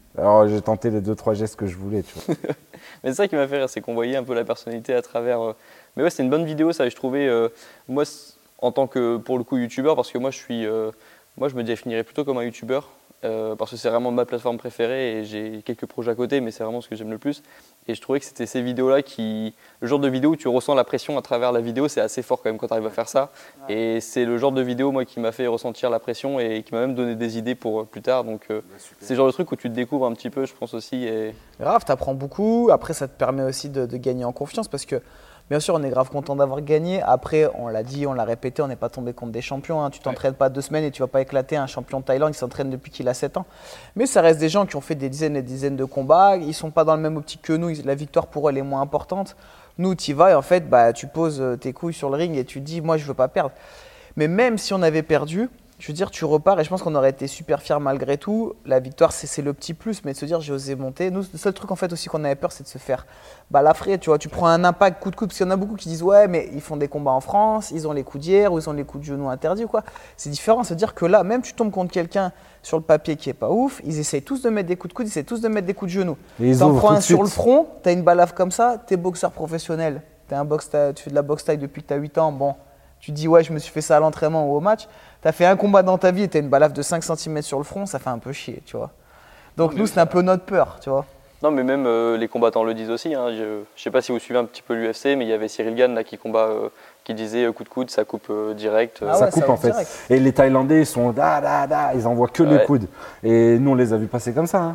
Alors j'ai tenté les deux trois gestes que je voulais, tu vois. Mais c'est ça qui m'a fait rire, c'est qu'on voyait un peu la personnalité à travers. euh, Mais ouais, c'est une bonne vidéo, ça. Et je trouvais, euh, moi, c- en tant que, pour le coup, youtubeur, parce que moi, je suis, euh, moi, je me définirais plutôt comme un youtubeur, euh, parce que c'est vraiment ma plateforme préférée et j'ai quelques projets à côté, mais c'est vraiment ce que j'aime le plus. Et je trouvais que c'était ces vidéos-là qui, le genre de vidéo où tu ressens la pression à travers la vidéo, c'est assez fort quand même quand tu arrives à faire ça. Et c'est le genre de vidéo, moi, qui m'a fait ressentir la pression et qui m'a même donné des idées pour euh, plus tard. Donc, euh, c'est le genre de truc où tu te découvres un petit peu, je pense aussi. Et... Grave, t'apprends beaucoup. Après, ça te permet aussi de, de gagner en confiance parce que, bien sûr, on est grave content d'avoir gagné. Après, on l'a dit, on l'a répété, on n'est pas tombé contre des champions. Hein. Tu t'entraînes pas deux semaines et tu vas pas éclater un champion de Thaïlande qui s'entraîne depuis qu'il a sept ans. Mais ça reste des gens qui ont fait des dizaines et des dizaines de combats. Ils sont pas dans le même optique que nous. La victoire pour eux, elle est moins importante. Nous, tu y vas et en fait, bah, tu poses tes couilles sur le ring et tu te dis, moi, je veux pas perdre. Mais même si on avait perdu, je veux dire, tu repars et je pense qu'on aurait été super fiers malgré tout. La victoire, c'est, c'est le petit plus, mais de se dire, j'ai osé monter. Nous, le seul truc en fait aussi qu'on avait peur, c'est de se faire balafrer. Tu vois, tu prends un impact coup de coude, parce qu'il y en a beaucoup qui disent, ouais, mais ils font des combats en France, ils ont les coups d'hier ou ils ont les coups de genou interdits ou quoi. C'est différent, c'est-à-dire que là, même tu tombes contre quelqu'un sur le papier qui est pas ouf, ils essayent tous de mettre des coups de coude, ils essayent tous de mettre des coups de genou. Et ils T'en ouvrent prends tout un de sur suite. le front, t'as une balafre comme ça, t'es boxeur professionnel. T'es un boxe, t'as- tu fais de la boxe taille depuis que t'as huit ans, bon. Tu te dis, ouais, je me suis fait ça à l'entraînement ou au match. Tu as fait un combat dans ta vie et tu as une balafre de cinq centimètres sur le front, ça fait un peu chier, tu vois. Donc, Non, mais nous, oui, c'est un peu notre peur, tu vois. Non, mais même euh, les combattants le disent aussi. Hein. Je ne sais pas si vous suivez un petit peu l'U F C, mais il y avait Cyril Gane là, qui combat, euh, qui disait euh, coup de coude, ça coupe euh, direct. euh. Ah ça ouais, coupe ça en va fait. direct. Et les Thaïlandais, ils sont da da da, ils envoient que les Ouais. coudes. Et nous, on les a vus passer comme ça. Hein.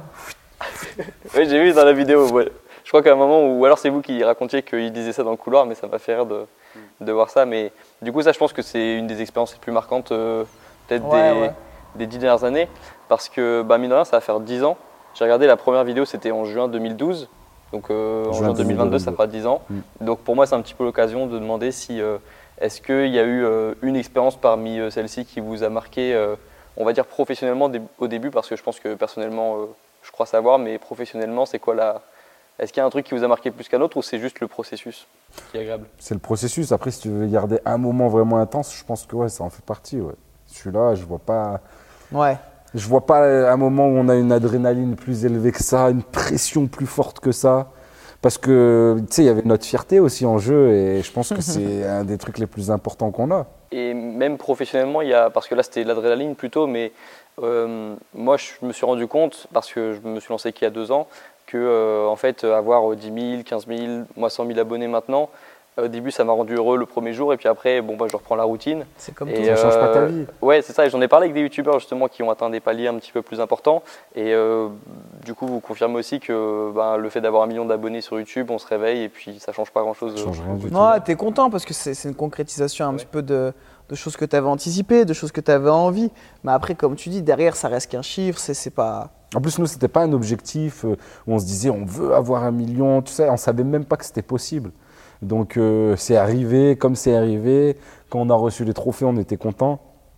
Oui, j'ai vu dans la vidéo. Ouais. Je crois qu'à un moment, ou alors c'est vous qui racontiez qu'il disait ça dans le couloir, mais ça m'a fait rire de, de voir ça. Mais du coup, ça, je pense que c'est une des expériences les plus marquantes, euh, peut-être Ouais, des, ouais. des dix dernières années, parce que bah, mine de rien, ça va faire dix ans. J'ai regardé la première vidéo, c'était en juin deux mille douze. Donc euh, en Juin juin deux mille vingt-deux, ça deux mille vingt-deux. fera dix ans. Mm. Donc pour moi, c'est un petit peu l'occasion de demander si euh, est-ce qu'il y a eu euh, une expérience parmi euh, celles-ci qui vous a marqué, euh, on va dire professionnellement dé- au début, parce que je pense que personnellement, euh, je crois savoir, mais professionnellement, c'est quoi la... Est-ce qu'il y a un truc qui vous a marqué plus qu'un autre ou c'est juste le processus qui est agréable? C'est le processus. Après, si tu veux garder un moment vraiment intense, je pense que ouais, ça en fait partie. Ouais. Celui-là, je vois pas. Ouais. Je vois pas un moment où on a une adrénaline plus élevée que ça, une pression plus forte que ça. Parce que, tu sais, il y avait notre fierté aussi en jeu et je pense que c'est un des trucs les plus importants qu'on a. Et même professionnellement, il y a, parce que là c'était l'adrénaline plutôt, mais euh, moi je me suis rendu compte, parce que je me suis lancé qu'il y a deux ans, que euh, en fait avoir dix mille, quinze mille, moi cent mille abonnés maintenant, au début ça m'a rendu heureux le premier jour et puis après bon, bah, je reprends la routine. C'est comme Et, tout. Ça change pas ta euh, vie. Ouais, c'est ça, et j'en ai parlé avec des youtubeurs justement qui ont atteint des paliers un petit peu plus importants. Et euh, du coup, vous confirmez aussi que ben, le fait d'avoir un million d'abonnés sur YouTube, on se réveille et puis ça change pas grand chose. Ça change rien du tout. Ouais, t'es content parce que c'est, c'est une concrétisation un Ouais. petit peu de, de choses que tu avais anticipées, de choses que tu avais envie. Mais après, comme tu dis, derrière, ça reste qu'un chiffre, c'est, c'est pas. En plus, nous, c'était pas un objectif euh, où on se disait on veut avoir un million, tu sais, on savait même pas que c'était possible. Donc, euh, c'est arrivé comme c'est arrivé. Quand on a reçu les trophées, on était content.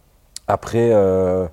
Après, euh,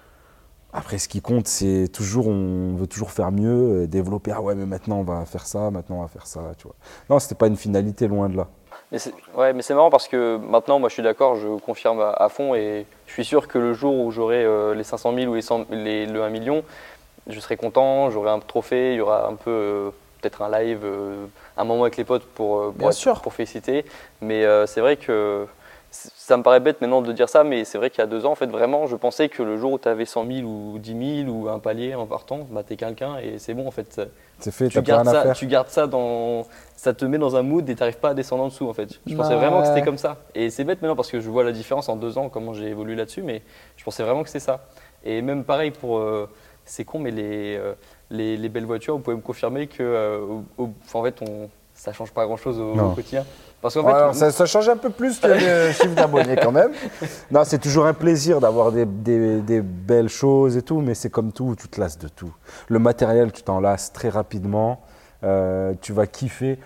après, ce qui compte, c'est toujours, on veut toujours faire mieux, euh, développer. Ah ouais, mais maintenant, on va faire ça, maintenant, on va faire ça, tu vois. Non, c'était pas une finalité, loin de là. Mais c'est ouais, mais c'est marrant parce que maintenant, moi je suis d'accord, je confirme à, à fond et je suis sûr que le jour où j'aurai euh, les cinq cent mille ou les, cent les- le un million, je serai content, j'aurai un trophée, il y aura un peu, euh, peut-être un live, euh, un moment avec les potes pour, euh, pour, Bien être- sûr. pour féliciter. Mais euh, c'est vrai que c- ça me paraît bête maintenant de dire ça, mais c'est vrai qu'il y a deux ans, en fait, vraiment, je pensais que le jour où tu avais cent mille ou dix mille ou un palier en partant, bah, t'es quelqu'un et c'est bon en fait. C'est fait, Tu t'as plus gardes, rien à ça, faire. tu gardes ça dans. Ça te met dans un mood et t'arrives pas à descendre en dessous en fait. Je pensais Ouais. vraiment que c'était comme ça. Et c'est bête maintenant parce que je vois la différence en deux ans, comment j'ai évolué là-dessus, mais je pensais vraiment que c'est ça. Et même pareil pour. euh, c'est con, mais les, euh, les, les belles voitures, vous pouvez me confirmer que. euh, au- au- enfin, en fait, on, ça change pas grand-chose au, Non. au quotidien. Parce qu'en Ouais, fait. alors, ça, ça change un peu plus que le chiffre d'abonnés quand même. Non, c'est toujours un plaisir d'avoir des, des- des belles choses et tout, mais c'est comme tout, tu te lasses de tout. Le matériel, tu t'en lasses très rapidement, euh, tu vas kiffer.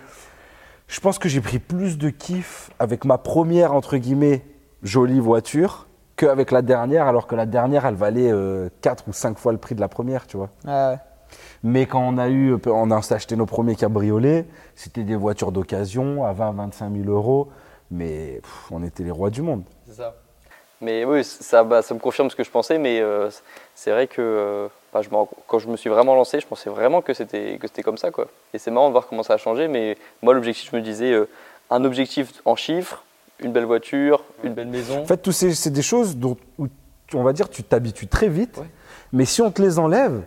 Je pense que j'ai pris plus de kiff avec ma première, entre guillemets, jolie voiture qu'avec la dernière, alors que la dernière, elle valait euh, quatre ou cinq fois le prix de la première, tu vois. Ouais, ouais. Mais quand on a eu, on a acheté nos premiers cabriolets, c'était des voitures d'occasion à vingt à vingt-cinq mille euros, mais pff, on était les rois du monde. C'est ça. Mais oui, ça, bah, ça me confirme ce que je pensais, mais euh, c'est vrai que euh, enfin, je me, quand je me suis vraiment lancé, je pensais vraiment que c'était, que c'était comme ça, quoi. Et c'est marrant de voir comment ça a changé, mais moi, l'objectif, je me disais, euh, un objectif en chiffres, une belle voiture, une belle maison. En fait, tout ces, c'est des choses dont où, on va dire, tu t'habitues très vite, Ouais. mais si on te les enlève,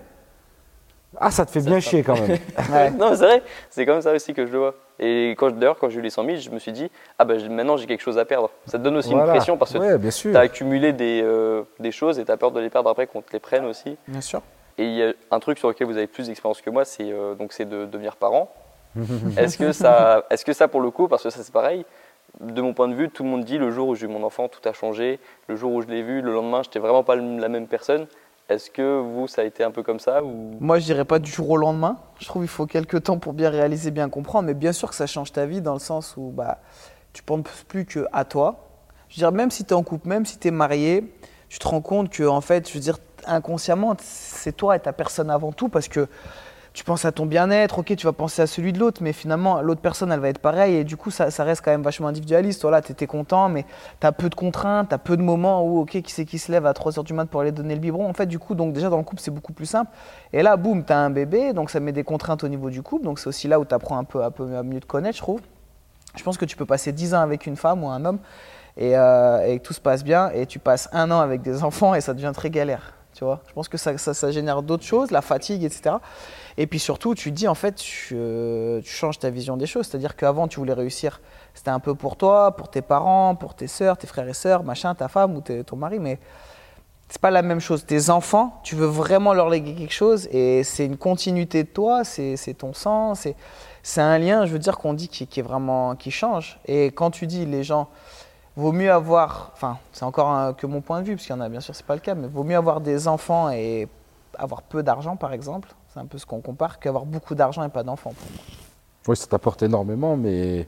ah, ça te fait Ça bien te chier quand même. Ouais. Non, mais c'est vrai, c'est comme ça aussi que je le vois. Et quand, d'ailleurs, quand j'ai eu les cent mille, je me suis dit, ah ben maintenant j'ai quelque chose à perdre. Ça te donne aussi Voilà. une pression parce que Ouais, bien sûr. tu as accumulé des, euh, des choses et tu as peur de les perdre après qu'on te les prenne aussi. Bien sûr. Et il y a un truc sur lequel vous avez plus d'expérience que moi, c'est euh, donc c'est de devenir parent. Est-ce que ça, est-ce que ça pour le coup, parce que ça c'est pareil, de mon point de vue, tout le monde dit le jour où j'ai eu mon enfant, tout a changé. Le jour où je l'ai vu, le lendemain, j'étais vraiment pas la même personne. Est-ce que vous, ça a été un peu comme ça ou... Moi, je dirais pas du jour au lendemain. Je trouve qu'il faut quelques temps pour bien réaliser, bien comprendre. Mais bien sûr que ça change ta vie dans le sens où bah, tu ne penses plus qu'à toi. Je veux dire, même si tu es en couple, même si tu es marié, tu te rends compte que, en fait, je veux dire, inconsciemment, c'est toi et ta personne avant tout parce que tu penses à ton bien-être, ok, tu vas penser à celui de l'autre, mais finalement, l'autre personne, elle va être pareille. Et du coup, ça, ça reste quand même vachement individualiste. Voilà, tu étais content, mais tu as peu de contraintes, tu as peu de moments où, ok, qui c'est qui se lève à trois heures du mat pour aller donner le biberon. En fait, du coup, donc déjà dans le couple, c'est beaucoup plus simple. Et là, boum, tu as un bébé, donc ça met des contraintes au niveau du couple. Donc c'est aussi là où tu apprends un peu, un peu à mieux te connaître, je trouve. Je pense que tu peux passer dix ans avec une femme ou un homme et, euh, et que tout se passe bien, et tu passes un an avec des enfants et ça devient très galère. Tu vois, je pense que ça, ça, ça génère d'autres choses, la fatigue, et cetera. Et puis surtout, tu te dis, en fait, tu, euh, tu changes ta vision des choses. C'est-à-dire qu'avant, tu voulais réussir, c'était un peu pour toi, pour tes parents, pour tes sœurs, tes frères et sœurs, machin, ta femme ou tes, ton mari, mais c'est pas la même chose. Tes enfants, tu veux vraiment leur léguer quelque chose et c'est une continuité de toi, c'est, c'est ton sang, c'est, c'est un lien, je veux dire, qu'on dit qui, qui est vraiment, qui change. Et quand tu dis, les gens, vaut mieux avoir, enfin, c'est encore un, que mon point de vue, parce qu'il y en a, bien sûr, c'est pas le cas, mais vaut mieux avoir des enfants et avoir peu d'argent, par exemple. C'est un peu ce qu'on compare, qu'avoir beaucoup d'argent et pas d'enfants, pour moi. Oui, ça t'apporte énormément, mais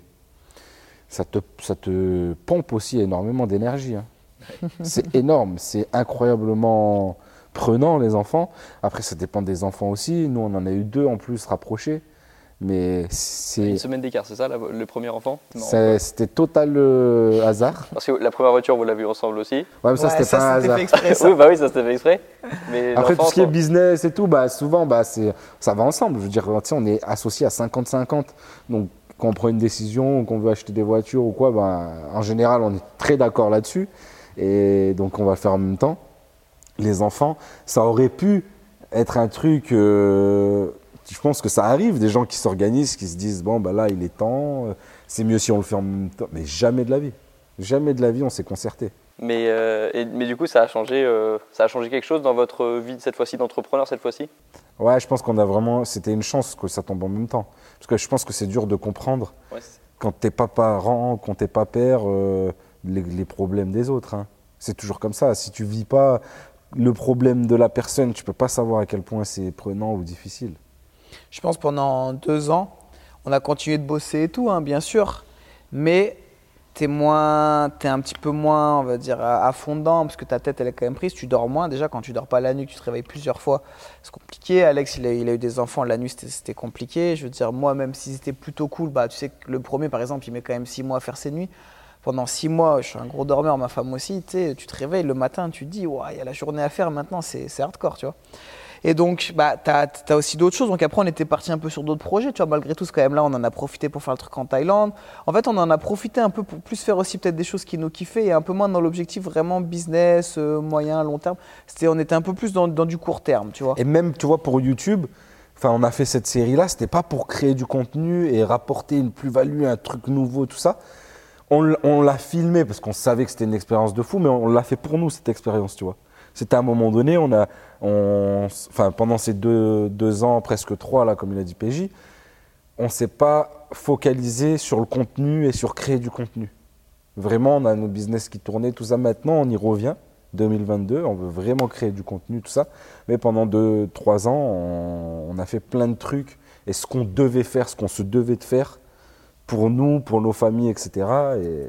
ça te, ça te pompe aussi énormément d'énergie. Hein. C'est énorme, c'est incroyablement prenant, les enfants. Après, ça dépend des enfants aussi. Nous, on en a eu deux en plus rapprochés. Mais c'est... Une semaine d'écart, c'est ça, la- le premier enfant? C'est marrant, c'est- quoi. C'était total euh, hasard. Parce que la première voiture, vous l'avez vu ensemble aussi. Ouais, mais ça, Ouais, c'était ça, pas un c'était hasard. fait exprès, ça. Oui, bah oui, ça c'était fait exprès. Mais Après, tout l'enfant, ce qui est ça- business et tout, bah, souvent, bah, c'est, ça va ensemble. Je veux dire, tu sais, on est associés à cinquante cinquante. Donc, quand on prend une décision, qu'on veut acheter des voitures ou quoi, bah, en général, on est très d'accord là-dessus. Et donc, on va le faire en même temps. Les enfants, ça aurait pu être un truc... euh, je pense que ça arrive, des gens qui s'organisent, qui se disent, bon, bah là, il est temps, euh, c'est mieux si on le fait en même temps. Mais jamais de la vie. Jamais de la vie, on s'est concerté. Mais, euh, et- mais du coup, ça a, changé, euh, ça a changé quelque chose dans votre vie cette fois-ci, d'entrepreneur cette fois-ci? Ouais, je pense qu'on a vraiment... C'était une chance que ça tombe en même temps. Parce que je pense que c'est dur de comprendre Ouais, c'est- quand t'es pas parent, quand t'es pas père, euh, les, les problèmes des autres. Hein. C'est toujours comme ça. Si tu vis pas le problème de la personne, tu peux pas savoir à quel point c'est prenant ou difficile. Je pense pendant deux ans, on a continué de bosser et tout, hein, bien sûr, mais t'es moins, t'es un petit peu moins, on va dire, à, à fond dedans, parce que ta tête, elle est quand même prise. Tu dors moins. Déjà, quand tu dors pas la nuit, que tu te réveilles plusieurs fois, c'est compliqué. Alex, il a, il a eu des enfants, la nuit, c'était, c'était compliqué. Je veux dire, moi, même si c'était plutôt cool, bah, tu sais que le premier, par exemple, il met quand même six mois à faire ses nuits. Pendant six mois, je suis un gros dormeur, ma femme aussi, tu sais, tu te réveilles le matin, tu te dis, ouais, il y a la journée à faire maintenant, c'est, c'est hardcore, tu vois. Et donc, bah, tu as aussi d'autres choses. Donc après, on était parti un peu sur d'autres projets. Tu vois, malgré tout, c'est quand même là, on en a profité pour faire le truc en Thaïlande. En fait, on en a profité un peu pour plus faire aussi peut-être des choses qui nous kiffaient et un peu moins dans l'objectif vraiment business, euh, moyen, long terme. C'était, on était un peu plus dans, dans du court terme, tu vois. Et même, tu vois, pour YouTube, enfin, on a fait cette série-là, c'était pas pour créer du contenu et rapporter une plus-value, un truc nouveau, tout ça. On, l- on l'a filmé parce qu'on savait que c'était une expérience de fou, mais on l'a fait pour nous, cette expérience, tu vois. C'était à un moment donné, on a, on, enfin, pendant ces deux, deux ans, presque trois, là, comme il a dit P J, on ne s'est pas focalisé sur le contenu et sur créer du contenu. Vraiment, on a nos business qui tournaient, tout ça. Maintenant, on y revient, deux mille vingt-deux, on veut vraiment créer du contenu, tout ça. Mais pendant deux, trois ans, on, on a fait plein de trucs. Et ce qu'on devait faire, ce qu'on se devait de faire, pour nous, pour nos familles, et cetera. Et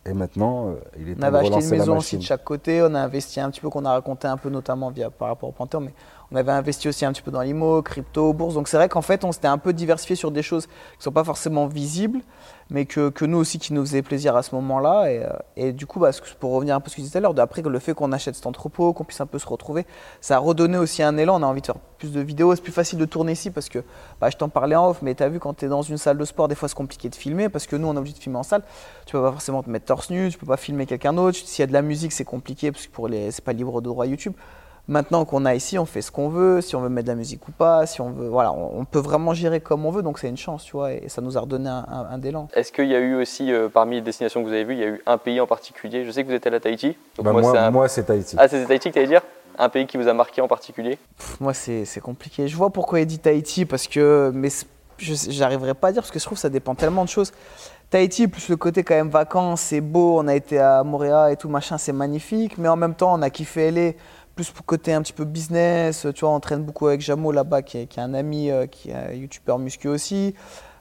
Et maintenant, euh, il est On temps avait de acheté relancer une la maison machine. aussi de chaque côté, on a investi un petit peu, qu'on a raconté un peu notamment via, par rapport au Panthéon, mais on avait investi aussi un petit peu dans l'immo, crypto, bourse. Donc c'est vrai qu'en fait, on s'était un peu diversifié sur des choses qui ne sont pas forcément visibles, mais que, que nous aussi, qui nous faisaient plaisir à ce moment-là. Et, euh, et du coup, bah, pour revenir un peu à ce que je disais tout à l'heure, après le fait qu'on achète cet entrepôt, qu'on puisse un peu se retrouver, ça a redonné aussi un élan. On a envie de faire plus de vidéos, c'est plus facile de tourner ici parce que bah, je t'en parlais en off, mais tu as vu quand tu es dans une salle de sport, des fois c'est compliqué de filmer parce que nous, on est obligé de filmer en salle. Tu peux pas forcément te mettre torse nu, tu peux pas filmer quelqu'un d'autre. S'il y a de la musique, c'est compliqué parce que pour les, c'est pas libre de droit YouTube. Maintenant qu'on a ici, on fait ce qu'on veut, si on veut mettre de la musique ou pas, si on veut, voilà, on, on peut vraiment gérer comme on veut, donc c'est une chance, tu vois, et ça nous a redonné un, un, un élan. Est-ce qu'il y a eu aussi, euh, parmi les destinations que vous avez vues, il y a eu un pays en particulier? Je sais que vous êtes allé à Tahiti. Donc Bah, moi, moi, c'est un... moi, c'est Tahiti. Ah, c'est Tahiti que tu allais dire? Un pays qui vous a marqué en particulier? Pff, moi, c'est, c'est compliqué. Je vois pourquoi il dit Tahiti, parce que, mais je n'arriverai pas à dire, parce que je trouve que ça dépend tellement de choses. Tahiti, plus le côté quand même vacances, c'est beau, on a été à Moorea et tout, machin, c'est magnifique, mais en même temps, on a kiffé L A. Plus pour côté un petit peu business, tu vois, on traîne beaucoup avec Jamo là-bas, qui est, qui est un ami, euh, qui est youtubeur muscu aussi.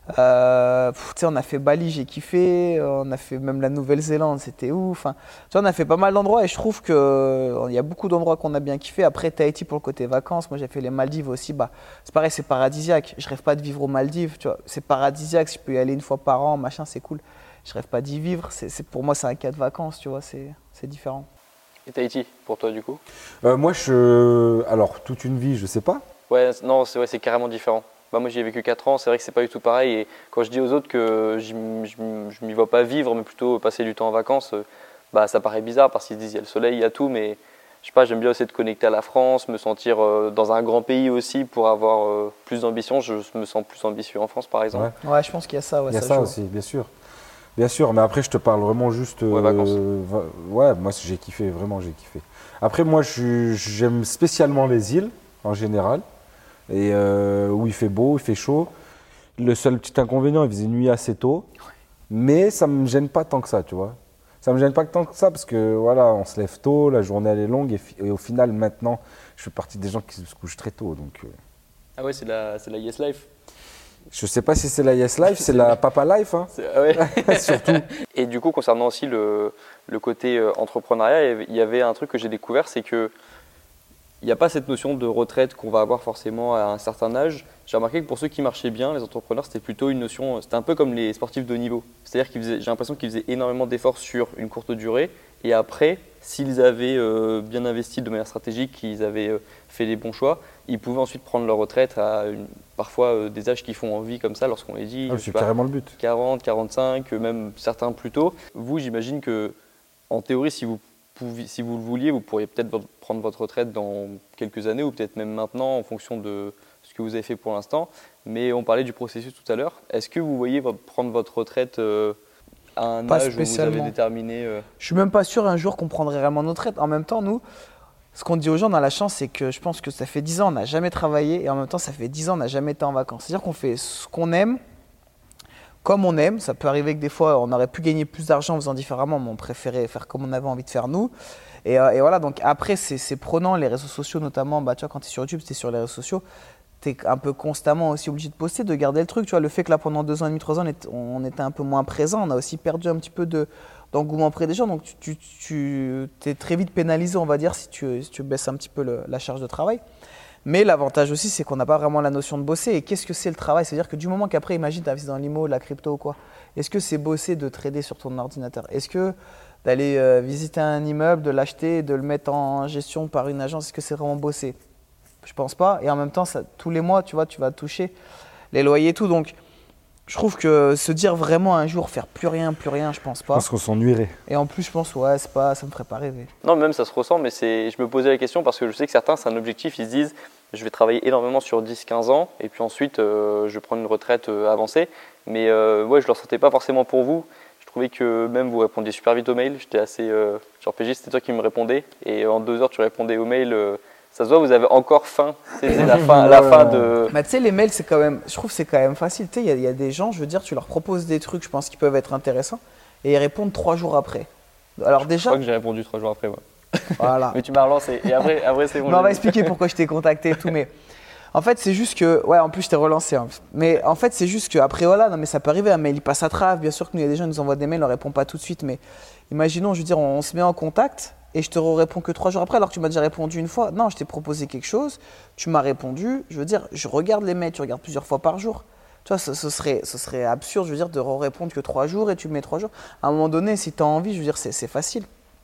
Euh, pff, tu sais, on a fait Bali, j'ai kiffé. On a fait même la Nouvelle-Zélande, c'était ouf. Enfin, tu vois, on a fait pas mal d'endroits et je trouve qu'il y a beaucoup d'endroits qu'on a bien kiffé. Après, Tahiti pour le côté vacances, moi j'ai fait les Maldives aussi. Bah, c'est pareil, c'est paradisiaque. Je rêve pas de vivre aux Maldives, tu vois. C'est paradisiaque, si je peux y aller une fois par an, machin, c'est cool. Je rêve pas d'y vivre. C'est, c'est, pour moi, c'est un cas de vacances, tu vois, c'est, c'est différent. Et Tahiti, pour toi, du coup? Euh, moi, je. Alors, toute une vie, je sais pas. Ouais, non, c'est, ouais, c'est carrément différent. Bah, moi, j'y ai vécu quatre ans, c'est vrai que c'est pas du tout pareil. Et quand je dis aux autres que je ne m'y vois pas vivre, mais plutôt passer du temps en vacances, bah, ça paraît bizarre parce qu'ils se disent il y a le soleil, il y a tout, mais je sais pas, j'aime bien aussi être connecté à la France, me sentir euh, dans un grand pays aussi pour avoir euh, plus d'ambition. Je me sens plus ambitieux en France, par exemple. Ouais, ouais je pense qu'il y a ça. Ouais, il y a ça ça joue. aussi, bien sûr. Bien sûr, mais après, je te parle vraiment juste. Ouais, vacances. Euh, va- ouais, moi, j'ai kiffé, vraiment, j'ai kiffé. Après, moi, je- j'aime spécialement les îles, en général, et euh, où il fait beau, il fait chaud. Le seul petit inconvénient, il faisait nuit assez tôt, mais ça me gêne pas tant que ça, tu vois. Ça me gêne pas tant que ça, parce que, voilà, on se lève tôt, la journée, elle est longue, et, fi- et au final, maintenant, je fais partie des gens qui se couchent très tôt, donc... euh, Ah ouais, c'est la, c'est la Yes Life. je sais pas si c'est la Yes Life, c'est la Papa Life, hein, C'est- ah ouais. surtout. Et du coup, concernant aussi le, le côté euh, entrepreneuriat, il y avait- il y avait un truc que j'ai découvert, c'est que il n'y a pas cette notion de retraite qu'on va avoir forcément à un certain âge. J'ai remarqué que pour ceux qui marchaient bien, les entrepreneurs, c'était plutôt une notion, c'était un peu comme les sportifs de haut niveau. C'est-à-dire qu'ils faisaient, j'ai l'impression qu'ils faisaient énormément d'efforts sur une courte durée. Et après, s'ils avaient euh, bien investi de manière stratégique, qu'ils avaient euh, fait les bons choix, ils pouvaient ensuite prendre leur retraite à une, parfois euh, des âges qui font envie comme ça lorsqu'on les dit. Ah, je sais c'est pas, carrément le but. quarante, quarante-cinq, même certains plus tôt. Vous, j'imagine que, en théorie, si vous, pouviez, si vous le vouliez, vous pourriez peut-être vo- prendre votre retraite dans quelques années ou peut-être même maintenant en fonction de ce que vous avez fait pour l'instant. Mais on parlait du processus tout à l'heure. Est-ce que vous voyez votre- prendre votre retraite euh, à un Pas âge où vous avez spécialement. déterminé euh, Je suis même pas sûr un jour qu'on prendrait vraiment notre retraite. En même temps, nous, ce qu'on dit aux gens, on a la chance, c'est que je pense que ça fait dix ans, on n'a jamais travaillé et en même temps, ça fait dix ans, on n'a jamais été en vacances. C'est-à-dire qu'on fait ce qu'on aime, comme on aime. Ça peut arriver que des fois, on aurait pu gagner plus d'argent en faisant différemment, mais on préférait faire comme on avait envie de faire nous. Et, euh, et voilà, donc après, c'est, c'est prenant, les réseaux sociaux notamment. Bah, tu vois, quand tu es sur YouTube, tu es sur les réseaux sociaux. Tu es un peu constamment aussi obligé de poster, de garder le truc. Tu vois, le fait que là, pendant deux ans et demi, trois ans, on était, on était un peu moins présent, on a aussi perdu un petit peu de, d'engouement auprès des gens. Donc, tu, tu, tu es très vite pénalisé, on va dire, si tu, si tu baisses un petit peu le, la charge de travail. Mais l'avantage aussi, c'est qu'on n'a pas vraiment la notion de bosser. Et qu'est-ce que c'est le travail? C'est-à-dire que du moment qu'après, imagine, tu as investi dans l'immo, la crypto ou quoi. Est-ce que c'est bosser de trader sur ton ordinateur? Est-ce que d'aller euh, visiter un immeuble, de l'acheter, de le mettre en gestion par une agence, est-ce que c'est vraiment bosser? Je pense pas. Et en même temps, ça, tous les mois, tu vois, tu vas toucher les loyers et tout. Donc, je trouve que se dire vraiment un jour faire plus rien, plus rien, je pense Je pas. pense qu'on s'ennuierait. Et en plus, je pense, ouais, c'est pas, ça me ferait pas rêver. Non, même ça se ressent, mais c'est, je me posais la question parce que je sais que certains, c'est un objectif, ils se disent je vais travailler énormément sur dix quinze ans et puis ensuite euh, je vais prendre une retraite euh, avancée. Mais euh, ouais, je ne le ressentais pas forcément pour vous. Je trouvais que même vous répondiez super vite aux mails. J'étais assez. Euh, genre P J, c'était toi qui me répondais et en deux heures tu répondais aux mails. Euh, ça se voit, vous avez encore faim. C'était la fin, la fin de. Bah, tu sais, les mails, c'est quand même, je trouve que c'est quand même facile. Tu sais, il y, a- il y a des gens, je veux dire, tu leur proposes des trucs, je pense, qui peuvent être intéressants et ils répondent trois jours après. Alors Je déjà, crois que j'ai répondu trois jours après. Moi. voilà. Mais tu m'as relancé et après, après c'est bon. Mais on j'ai- va expliquer pourquoi je t'ai contacté et tout. Mais En fait, c'est juste que, ouais, en plus, je t'ai relancé. Hein. Mais en fait, c'est juste qu'après, voilà, non, mais ça peut arriver, un mail, il passe à travers. Bien sûr que nous, il y a des gens qui nous envoient des mails, on ne répond pas tout de suite. Mais imaginons, je veux dire, on, on se met en contact et je te réponds que trois jours après, alors que tu m'as déjà répondu une fois. Non, je t'ai proposé quelque chose, tu m'as répondu. Je veux dire, je regarde les mails, tu regardes plusieurs fois par jour. Tu vois, ce, ce, serait, ce serait absurde, je veux dire, de répondre que trois jours et tu mets trois jours. À un moment donné, si tu as envie, je veux dire, c'est, c'est facile.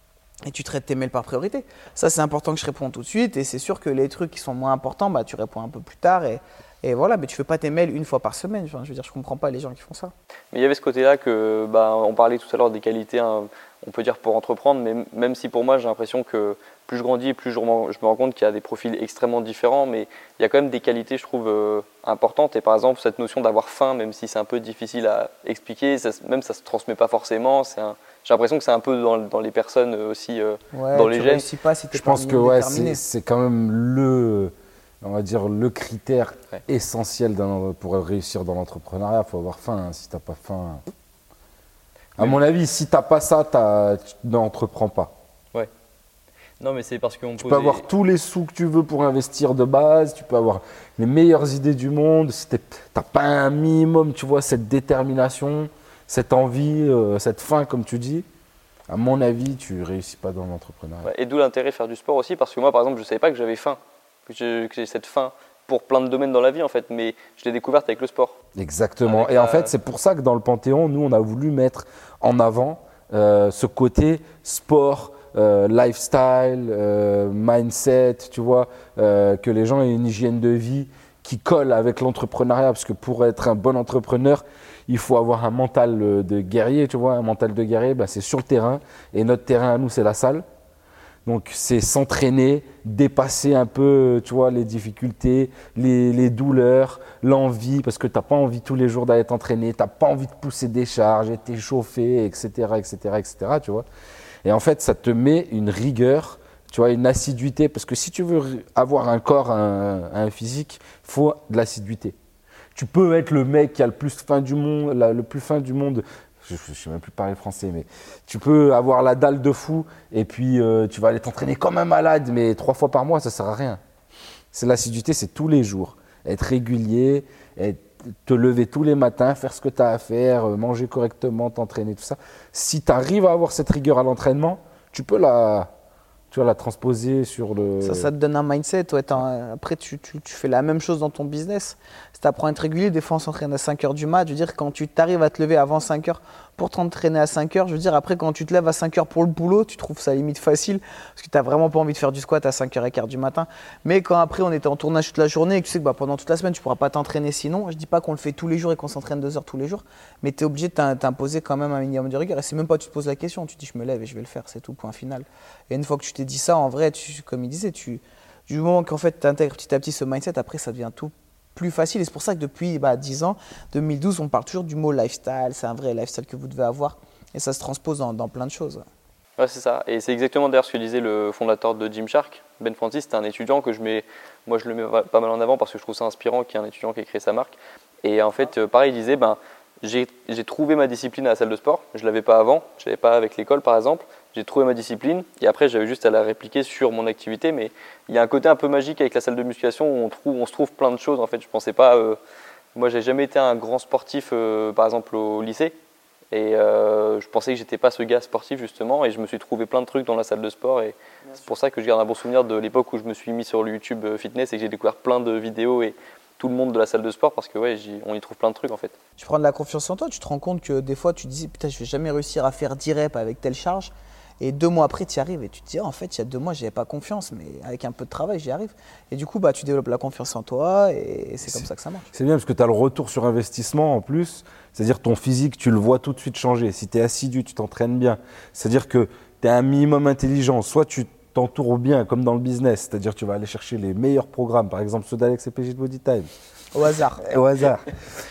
Et tu traites tes mails par priorité. Ça, c'est important que je réponde tout de suite. Et c'est sûr que les trucs qui sont moins importants, bah, tu réponds un peu plus tard. Et, et voilà, mais tu ne fais pas tes mails une fois par semaine. Enfin, je veux dire, je ne comprends pas les gens qui font ça. Mais il y avait ce côté-là que, bah, on parlait tout à l'heure des qualités, hein, on peut dire pour entreprendre, mais même si pour moi, j'ai l'impression que plus je grandis, plus je, je me rends compte qu'il y a des profils extrêmement différents, mais il y a quand même des qualités, je trouve, euh, importantes. Et par exemple, cette notion d'avoir faim, même si c'est un peu difficile à expliquer, ça, même ça ne se transmet pas forcément, c'est un… J'ai l'impression que c'est un peu dans, dans les personnes aussi, euh, ouais, dans les tu gènes. Pas si t'es je pas pense que ouais, c'est, c'est quand même le, on va dire, le critère ouais. essentiel pour réussir dans l'entrepreneuriat. Il faut avoir faim. Hein. Si tu n'as pas faim, à mais mon avis, si tu n'as pas ça, tu n'entreprends pas. Ouais. Non, mais c'est parce qu'on Tu posait… peux avoir tous les sous que tu veux pour investir de base. Tu peux avoir les meilleures idées du monde. Si tu n'as pas un minimum, tu vois, cette détermination, cette envie, euh, cette faim, comme tu dis, à mon avis, tu ne réussis pas dans l'entrepreneuriat. Ouais, et d'où l'intérêt de faire du sport aussi, parce que moi, par exemple, je ne savais pas que j'avais faim, que j'ai, que j'ai cette faim pour plein de domaines dans la vie, en fait, mais je l'ai découverte avec le sport. Exactement. Avec et la… en fait, c'est pour ça que dans le Panthéon, nous, on a voulu mettre en avant euh, ce côté sport, euh, lifestyle, euh, mindset, tu vois, euh, que les gens aient une hygiène de vie qui colle avec l'entrepreneuriat, parce que pour être un bon entrepreneur, il faut avoir un mental de guerrier, tu vois, un mental de guerrier, bah, c'est sur le terrain, et notre terrain à nous, c'est la salle. Donc, c'est s'entraîner, dépasser un peu, tu vois, les difficultés, les, les douleurs, l'envie, parce que tu n'as pas envie tous les jours d'aller t'entraîner, tu n'as pas envie de pousser des charges, être échauffé, et cetera, et cetera, et cetera, tu vois. Et en fait, ça te met une rigueur, tu vois, une assiduité, parce que si tu veux avoir un corps, un, un physique, il faut de l'assiduité. Tu peux être le mec qui a le plus fin du monde, la, le plus fin du monde, je ne sais même plus parler français, mais tu peux avoir la dalle de fou et puis euh, tu vas aller t'entraîner comme un malade, mais trois fois par mois, ça ne sert à rien. C'est l'assiduité, c'est tous les jours. Être régulier, être, te lever tous les matins, faire ce que tu as à faire, manger correctement, t'entraîner, tout ça. Si tu arrives à avoir cette rigueur à l'entraînement, tu peux la… Tu vas la transposer sur le… Ça, ça te donne un mindset. Ouais, après, tu, tu, tu fais la même chose dans ton business. Si tu apprends à être régulier, des fois, on s'entraîne à cinq heures du mat. Je veux dire, quand tu t'arrives à te lever avant cinq heures pour t'entraîner à cinq heures, je veux dire, après, quand tu te lèves à cinq heures pour le boulot, tu trouves ça limite facile parce que tu n'as vraiment pas envie de faire du squat à cinq heures quinze du matin. Mais quand après, on était en tournage toute la journée et que tu sais que bah, pendant toute la semaine, tu ne pourras pas t'entraîner sinon, je ne dis pas qu'on le fait tous les jours et qu'on s'entraîne deux heures tous les jours, mais tu es obligé de t'imposer quand même un minimum de rigueur. Et c'est même pas tu te poses la question, tu te dis, je me lève et je vais le faire, c'est tout, point final. Et une fois que tu t'es dit ça, en vrai, tu, comme il disait, tu, du moment qu'en fait tu intègres petit à petit ce mindset, après ça devient tout plus facile. Et c'est pour ça que depuis bah, dix ans, deux mille douze, on parle toujours du mot lifestyle. C'est un vrai lifestyle que vous devez avoir. Et ça se transpose dans, dans plein de choses. Ouais, c'est ça. Et c'est exactement d'ailleurs ce que disait le fondateur de Gymshark, Ben Francis. C'est un étudiant que je mets, moi je le mets pas mal en avant parce que je trouve ça inspirant qu'il y ait un étudiant qui ait créé sa marque. Et en fait, pareil, il disait, ben, j'ai, j'ai trouvé ma discipline à la salle de sport. Je ne l'avais pas avant, je ne l'avais pas avec l'école par exemple. J'ai trouvé ma discipline et après j'avais juste à la répliquer sur mon activité. Mais il y a un côté un peu magique avec la salle de musculation où on, trouve, on se trouve plein de choses. En fait, je pensais pas. Euh, moi, j'ai jamais été un grand sportif, euh, par exemple au lycée. Et euh, je pensais que j'étais pas ce gars sportif justement. Et je me suis trouvé plein de trucs dans la salle de sport. Et Bien c'est sûr. Pour ça que je garde un bon souvenir de l'époque où je me suis mis sur le YouTube Fitness et que j'ai découvert plein de vidéos et tout le monde de la salle de sport parce que ouais, on y trouve plein de trucs en fait. Tu prends de la confiance en toi. Tu te rends compte que des fois, tu te dis putain, je vais jamais réussir à faire dix reps avec telle charge. Et deux mois après, tu y arrives et tu te dis, oh, en fait, il y a deux mois, je n'avais pas confiance, mais avec un peu de travail, j'y arrive. Et du coup, bah, tu développes la confiance en toi et c'est, c'est comme ça que ça marche. C'est bien parce que tu as le retour sur investissement en plus. C'est-à-dire ton physique, tu le vois tout de suite changer. Si tu es assidu, tu t'entraînes bien. C'est-à-dire que tu es un minimum intelligent. Soit tu t'entoures bien, comme dans le business. C'est-à-dire que tu vas aller chercher les meilleurs programmes, par exemple ceux d'Alex et P J de Bodytime. Au hasard. Au hasard.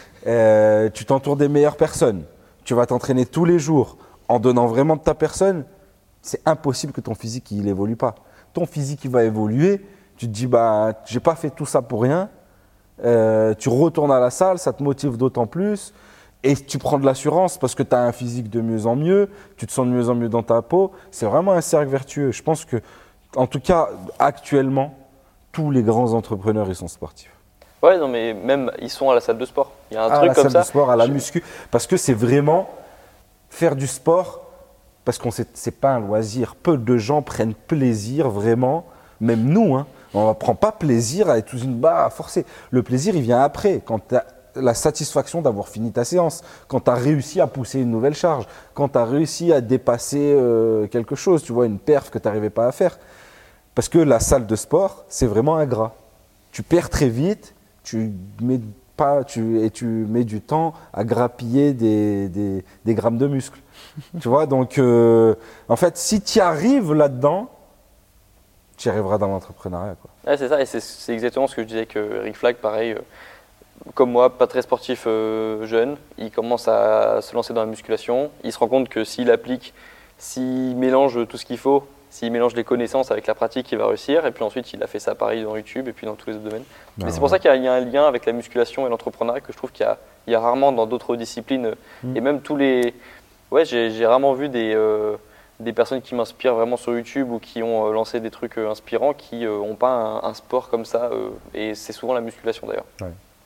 euh, tu t'entoures des meilleures personnes. Tu vas t'entraîner tous les jours en donnant vraiment de ta personne. C'est impossible que ton physique il évolue pas. Ton physique il va évoluer. Tu te dis bah j'ai pas fait tout ça pour rien. Euh, tu retournes à la salle, ça te motive d'autant plus. Et tu prends de l'assurance parce que tu as un physique de mieux en mieux. Tu te sens de mieux en mieux dans ta peau. C'est vraiment un cercle vertueux. Je pense que, en tout cas, actuellement, tous les grands entrepreneurs ils sont sportifs. Ouais, non, mais même ils sont à la salle de sport. Il y a un à truc la comme salle ça. de sport, à la Je- muscu, parce que c'est vraiment faire du sport, parce qu'on sait, c'est pas un loisir. Peu de gens prennent plaisir vraiment, même nous, hein, on ne prend pas plaisir à être sous une barre à forcer. Le plaisir, il vient après, quand tu as la satisfaction d'avoir fini ta séance, quand tu as réussi à pousser une nouvelle charge, quand tu as réussi à dépasser euh, quelque chose, tu vois, une perf que tu n'arrivais pas à faire. Parce que la salle de sport, c'est vraiment ingrat. Tu perds très vite, tu mets, pas, tu, et tu mets du temps à grappiller des, des, des grammes de muscles. Tu vois, donc euh, en fait, si tu y arrives là-dedans, tu y arriveras dans l'entrepreneuriat, quoi. Ouais, c'est ça, et c'est, c'est exactement ce que je disais avec euh, Rick Flag, pareil. euh, Comme moi, pas très sportif euh, jeune, il commence à se lancer dans la musculation. Il se rend compte que s'il applique, s'il mélange tout ce qu'il faut, s'il mélange les connaissances avec la pratique, il va réussir. Et puis ensuite, il a fait ça pareil dans YouTube et puis dans tous les autres domaines. Ben Mais c'est ouais. pour ça qu'il y a, il y a un lien avec la musculation et l'entrepreneuriat que je trouve qu'il y a, il y a rarement dans d'autres disciplines. Mm. Et même tous les... Ouais, j'ai, j'ai rarement vu des, euh, des personnes qui m'inspirent vraiment sur YouTube ou qui ont euh, lancé des trucs euh, inspirants qui n'ont pas un, un sport comme ça. euh, et c'est souvent la musculation d'ailleurs. Ouais.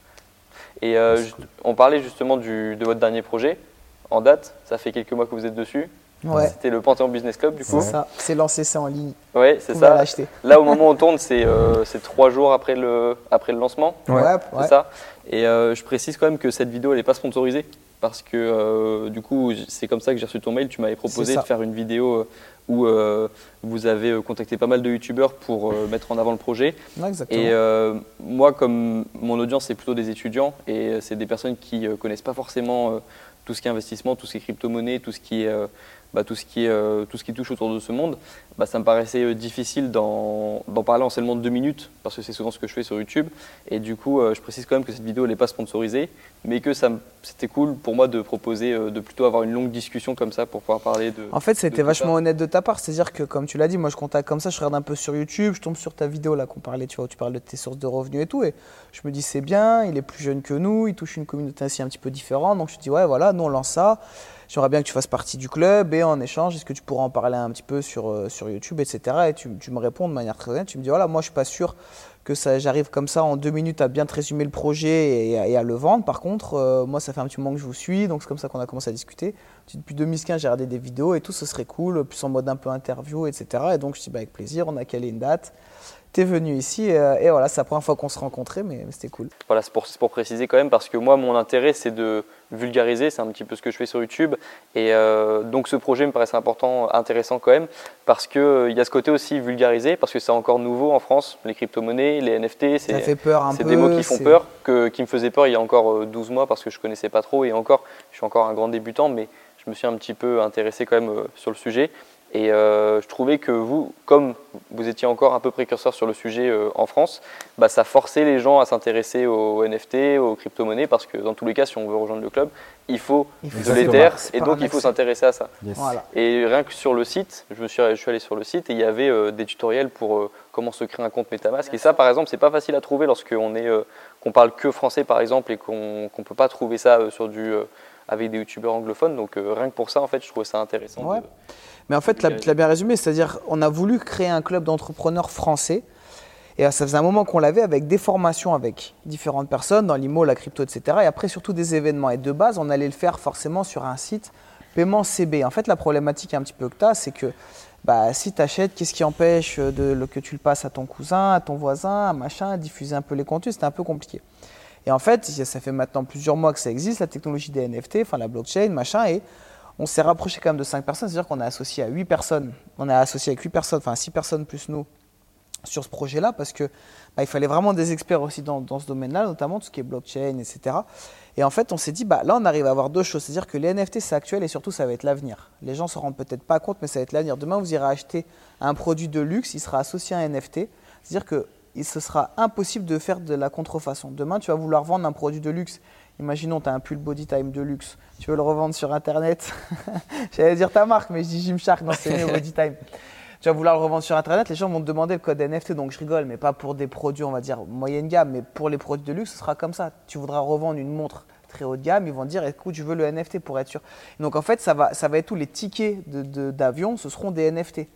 Et euh, C'est ju- cool. on parlait justement du, de votre dernier projet en date. Ça fait quelques mois que vous êtes dessus. Ouais, C'était le Panthéon Business Club du c'est coup. ça. C'est lancé ça en ligne. Ouais, Vous c'est pouvez ça. l'acheter. Là, au moment où on tourne, c'est euh, c'est trois jours après le, après le lancement. Ouais. Ouais, C'est ouais. ça. Et euh, je précise quand même que cette vidéo, elle n'est pas sponsorisée. Parce que euh, du coup, j- c'est comme ça que j'ai reçu ton mail. Tu m'avais proposé C'est ça. de faire une vidéo euh, où euh, vous avez euh, contacté pas mal de youtubeurs pour euh, mettre en avant le projet. Ouais, exactement. Et euh, moi, comme mon audience, c'est plutôt des étudiants et euh, c'est des personnes qui ne connaissent pas forcément euh, tout ce qui est investissement, tout ce qui est crypto-monnaie, tout ce qui est, euh, bah, tout ce qui est, euh, tout ce qui touche autour de ce monde, bah, ça me paraissait euh, difficile d'en, d'en parler en seulement deux minutes parce que c'est souvent ce que je fais sur YouTube. Et du coup, euh, je précise quand même que cette vidéo n'est pas sponsorisée, mais que ça me- c'était cool pour moi de proposer, euh, de plutôt avoir une longue discussion comme ça pour pouvoir parler de. En fait, de c'était tout vachement ça. honnête de ta part. C'est-à-dire que, comme tu l'as dit, moi je contacte comme ça, je regarde un peu sur YouTube, je tombe sur ta vidéo là qu'on parlait, tu vois, où tu parles de tes sources de revenus et tout. Et je me dis, c'est bien, il est plus jeune que nous, il touche une communauté ainsi un petit peu différente. Donc je te dis, ouais, voilà, nous on lance ça. J'aimerais bien que tu fasses partie du club et en échange, est-ce que tu pourras en parler un petit peu sur, euh, sur YouTube, et cetera. Et tu, tu me réponds de manière très honnête. Tu me dis, voilà, moi je suis pas sûr que ça, j'arrive comme ça en deux minutes à bien te résumer le projet et, à- et à le vendre. Par contre, euh, moi, ça fait un petit moment que je vous suis, donc c'est comme ça qu'on a commencé à discuter. Puis depuis deux mille quinze, j'ai regardé des vidéos et tout, ce serait cool, plus en mode un peu interview, et cetera. Et donc, je dis, bah, avec plaisir, on a calé une date. T'es venu ici et, euh, et voilà, c'est la première fois qu'on se rencontrait, mais, mais c'était cool. Voilà, c'est pour, c'est pour préciser quand même, parce que moi, mon intérêt, c'est de vulgariser, c'est un petit peu ce que je fais sur YouTube. Et euh, donc, ce projet me paraissait important, intéressant quand même, parce qu'il euh, y a ce côté aussi vulgarisé, parce que c'est encore nouveau en France, les crypto-monnaies, les N F T, Ça c'est, fait peur un c'est peu. des mots qui font c'est- peur, que, qui me faisaient peur il y a encore euh, douze mois, parce que je ne connaissais pas trop, et encore, je suis encore un grand débutant, mais je me suis un petit peu intéressé quand même euh, sur le sujet. Et euh, je trouvais que vous, comme vous étiez encore un peu précurseur sur le sujet euh, en France, bah, ça forçait les gens à s'intéresser aux N F T, aux crypto-monnaies, parce que dans tous les cas, si on veut rejoindre le club, il faut Il faut de Exactement. l'Ether, C'est et par donc un il faut accès. s'intéresser à ça. Yes. Voilà. Et rien que sur le site, je, me suis, je suis allé sur le site et il y avait euh, des tutoriels pour euh, comment se créer un compte MetaMask. Et ça, par exemple, c'est pas facile à trouver lorsqu'on est, euh, qu'on parle que français, par exemple, et qu'on ne peut pas trouver ça euh, sur du, euh, avec des youtubeurs anglophones. Donc euh, rien que pour ça, en fait, je trouvais ça intéressant. Ouais. de- Mais en fait, tu l'as- tu l'as bien résumé, c'est-à-dire on a voulu créer un club d'entrepreneurs français. Et euh, ça faisait un moment qu'on l'avait avec des formations avec différentes personnes dans l'I M O, la crypto, et cetera. Et après, surtout des événements. Et de base, on allait le faire forcément sur un site paiement C B. En fait, la problématique un petit peu que tu as, c'est que bah, si tu achètes, qu'est-ce qui empêche de, le- que tu le passes à ton cousin, à ton voisin, à machin, diffuser un peu les contenus? C'était un peu compliqué. Et en fait, ça fait maintenant plusieurs mois que ça existe, la technologie des N F T, enfin la blockchain, machin, et on s'est rapproché quand même de cinq personnes, c'est-à-dire qu'on est associé à huit personnes. On est associé avec huit personnes, enfin six personnes plus nous sur ce projet-là, parce que bah, il fallait vraiment des experts aussi dans, dans ce domaine-là, notamment tout ce qui est blockchain, et cetera. Et en fait, on s'est dit, bah, là, on arrive à avoir deux choses, c'est-à-dire que les N F T, c'est actuel et surtout, ça va être l'avenir. Les gens ne se rendent peut-être pas compte, mais ça va être l'avenir. Demain, vous irez acheter un produit de luxe, il sera associé à un N F T, c'est-à-dire que il- ce sera impossible de faire de la contrefaçon. Demain, tu vas vouloir vendre un produit de luxe. Imaginons, tu as un pull body time de luxe. Tu veux le revendre sur Internet. J'allais dire ta marque, mais je dis Gymshark. Non, c'est mieux body time. Tu vas vouloir le revendre sur Internet. Les gens vont te demander le code N F T. Donc, je rigole, mais pas pour des produits, on va dire, moyenne gamme. Mais pour les produits de luxe, ce sera comme ça. Tu voudras revendre une montre très haut de gamme. Ils vont te dire, écoute, je veux le N F T pour être sûr. Donc, en fait, ça va, ça va être tous les tickets de- de- d'avion, ce seront des N F T.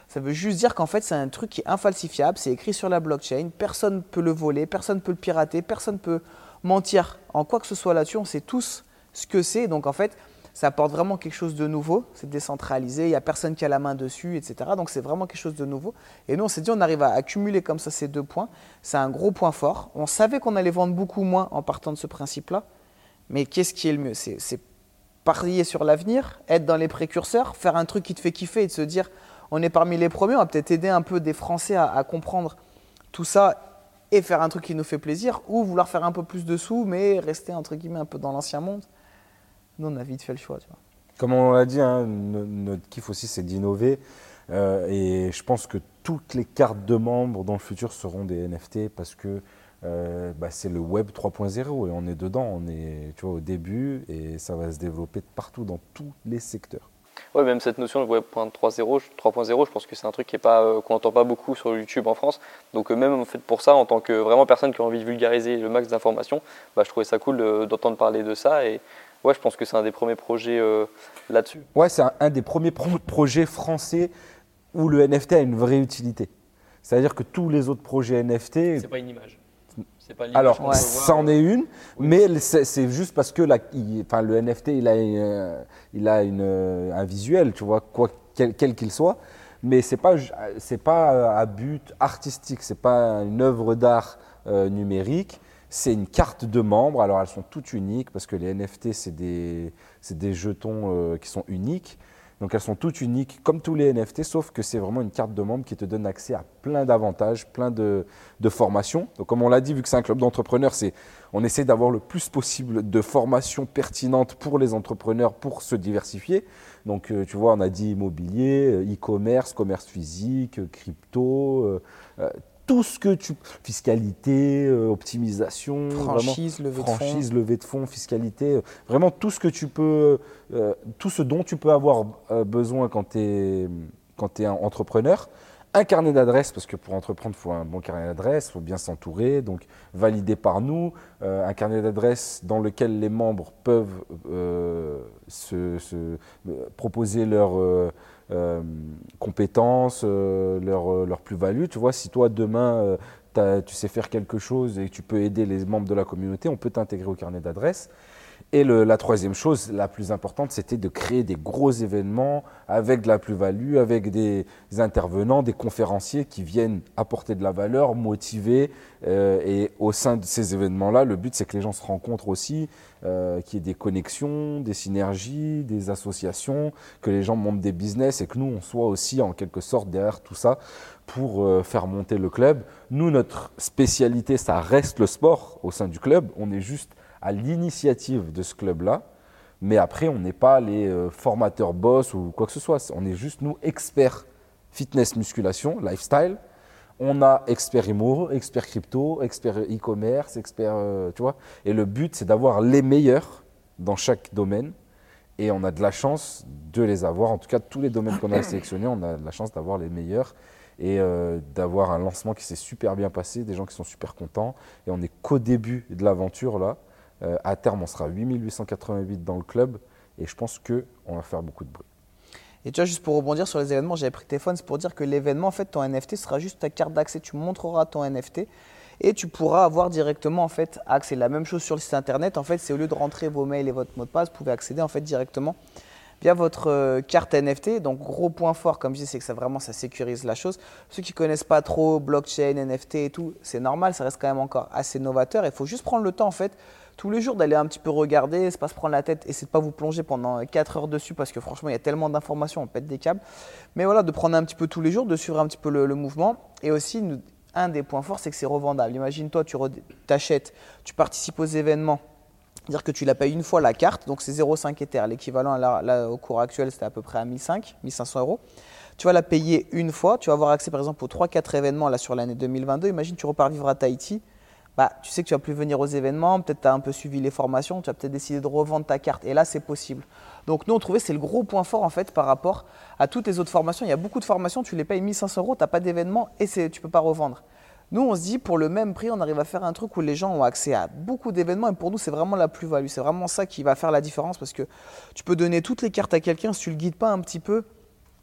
Ça veut juste dire qu'en fait, c'est un truc qui est infalsifiable, c'est écrit sur la blockchain, personne ne peut le voler, personne ne peut le pirater, personne ne peut mentir en quoi que ce soit là-dessus, on sait tous ce que c'est. Donc en fait, ça apporte vraiment quelque chose de nouveau, c'est décentralisé, il n'y a personne qui a la main dessus, et cetera. Donc c'est vraiment quelque chose de nouveau. Et nous, on s'est dit, on arrive à accumuler comme ça ces deux points. C'est un gros point fort. On savait qu'on allait vendre beaucoup moins en partant de ce principe-là. Mais qu'est-ce qui est le mieux? C'est, c'est parier sur l'avenir, être dans les précurseurs, faire un truc qui te fait kiffer et de se dire, on est parmi les premiers, on va peut-être aider un peu des Français à, à comprendre tout ça et faire un truc qui nous fait plaisir, ou vouloir faire un peu plus de sous, mais rester entre guillemets un peu dans l'ancien monde. Nous, on a vite fait le choix. Tu vois. Comme on l'a dit, hein, notre kiff aussi, c'est d'innover. Euh, et je pense que toutes les cartes de membres dans le futur seront des N F T parce que euh, bah, c'est le web trois point zéro et on est dedans, on est tu vois, au début et ça va se développer partout dans tous les secteurs. Ouais, même cette notion de web trois point zéro, je pense que c'est un truc qui est pas, euh, qu'on n'entend pas beaucoup sur YouTube en France. Donc euh, même en fait, pour ça, en tant que vraiment personne qui a envie de vulgariser le max d'informations, bah, je trouvais ça cool de, d'entendre parler de ça. Et ouais, je pense que c'est un des premiers projets euh, là-dessus. Ouais, c'est un, un des premiers pro- projets français où le N F T a une vraie utilité. C'est-à-dire que tous les autres projets N F T… C'est pas une image. C'est pas l'image Alors, qu'on peut ça voir. en est une, Oui. mais c'est, c'est juste parce que la, il, enfin, le N F T, il a, une, il a une, un visuel, tu vois, quoi, quel, quel qu'il soit, mais c'est pas, c'est pas à but artistique, c'est pas une œuvre d'art euh, numérique, c'est une carte de membre. Alors, elles sont toutes uniques parce que les N F T, c'est des, c'est des jetons euh, qui sont uniques. Donc elles sont toutes uniques comme tous les N F T, sauf que c'est vraiment une carte de membre qui te donne accès à plein d'avantages, plein de, de formations. Donc comme on l'a dit, vu que c'est un club d'entrepreneurs, c'est, on essaie d'avoir le plus possible de formations pertinentes pour les entrepreneurs pour se diversifier. Donc euh, tu vois, on a dit immobilier, e-commerce, commerce physique, crypto, euh, euh, tout ce que tu… Fiscalité, euh, optimisation, Franchise, vraiment, levée de fonds. franchise, levée de fonds, fiscalité, euh, vraiment tout ce que tu peux… Euh, tout ce dont tu peux avoir euh, besoin quand tu es quand tu es un entrepreneur. Un carnet d'adresses, parce que pour entreprendre, il faut un bon carnet d'adresses, il faut bien s'entourer, donc validé par nous. Euh, un carnet d'adresses dans lequel les membres peuvent euh, se, se, euh, proposer leurs euh, euh, compétences, euh, leurs leur plus-value. Tu vois, si toi, demain, euh, tu sais faire quelque chose et que tu peux aider les membres de la communauté, on peut t'intégrer au carnet d'adresses. Et le, la troisième chose, la plus importante, c'était de créer des gros événements avec de la plus-value, avec des, des intervenants, des conférenciers qui viennent apporter de la valeur, motiver. Euh, et au sein de ces événements-là, le but, c'est que les gens se rencontrent aussi, euh, qu'il y ait des connexions, des synergies, des associations, que les gens montent des business et que nous, on soit aussi en quelque sorte derrière tout ça pour euh, faire monter le club. Nous, notre spécialité, ça reste le sport au sein du club. On est juste à l'initiative de ce club-là, mais après, on n'est pas les euh, formateurs boss ou quoi que ce soit. On est juste, nous, experts fitness, musculation, lifestyle. On a experts immo, experts crypto, experts e-commerce, experts, euh, tu vois. Et le but, c'est d'avoir les meilleurs dans chaque domaine. Et on a de la chance de les avoir. En tout cas, tous les domaines qu'on a sélectionnés, on a de la chance d'avoir les meilleurs et euh, d'avoir un lancement qui s'est super bien passé, des gens qui sont super contents. Et on n'est qu'au début de l'aventure, là. Euh, à terme, on sera huit mille huit cent quatre-vingt-huit dans le club et je pense qu'on va faire beaucoup de bruit. Et tu vois, juste pour rebondir sur les événements, j'avais pris le téléphone, c'est pour dire que l'événement, en fait, ton N F T sera juste ta carte d'accès. Tu montreras ton N F T et tu pourras avoir directement en fait, accès. La même chose sur le site internet, en fait, c'est au lieu de rentrer vos mails et votre mot de passe, vous pouvez accéder en fait, directement via votre euh, carte N F T. Donc, gros point fort, comme je dis, c'est que ça vraiment ça sécurise la chose. Ceux qui ne connaissent pas trop blockchain, N F T et tout, c'est normal, ça reste quand même encore assez novateur. Il faut juste prendre le temps, en fait, tous les jours d'aller un petit peu regarder, c'est pas se prendre la tête et c'est de pas vous plonger pendant quatre heures dessus parce que franchement il y a tellement d'informations, on pète des câbles. Mais voilà, de prendre un petit peu tous les jours, de suivre un petit peu le, le mouvement. Et aussi, nous, un des points forts, c'est que c'est revendable. Imagine-toi, tu achètes, tu participes aux événements, c'est-à-dire que tu la payes une fois la carte, donc c'est zéro virgule cinq Ether. L'équivalent là, là, au cours actuel, c'était à peu près à mille cinq cents, mille cinq cents euros. Tu vas la payer une fois, tu vas avoir accès par exemple aux trois quatre événements là, sur l'année deux mille vingt-deux. Imagine, tu repars vivre à Tahiti. Bah, tu sais que tu vas plus venir aux événements, peut-être tu as un peu suivi les formations, tu as peut-être décidé de revendre ta carte et là c'est possible. Donc nous on trouvait que c'est le gros point fort en fait par rapport à toutes les autres formations. Il y a beaucoup de formations, tu les payes mille cinq cents euros, tu n'as pas d'événement et c'est, tu ne peux pas revendre. Nous on se dit pour le même prix on arrive à faire un truc où les gens ont accès à beaucoup d'événements et pour nous c'est vraiment la plus-value. C'est vraiment ça qui va faire la différence parce que tu peux donner toutes les cartes à quelqu'un si tu ne le guides pas un petit peu.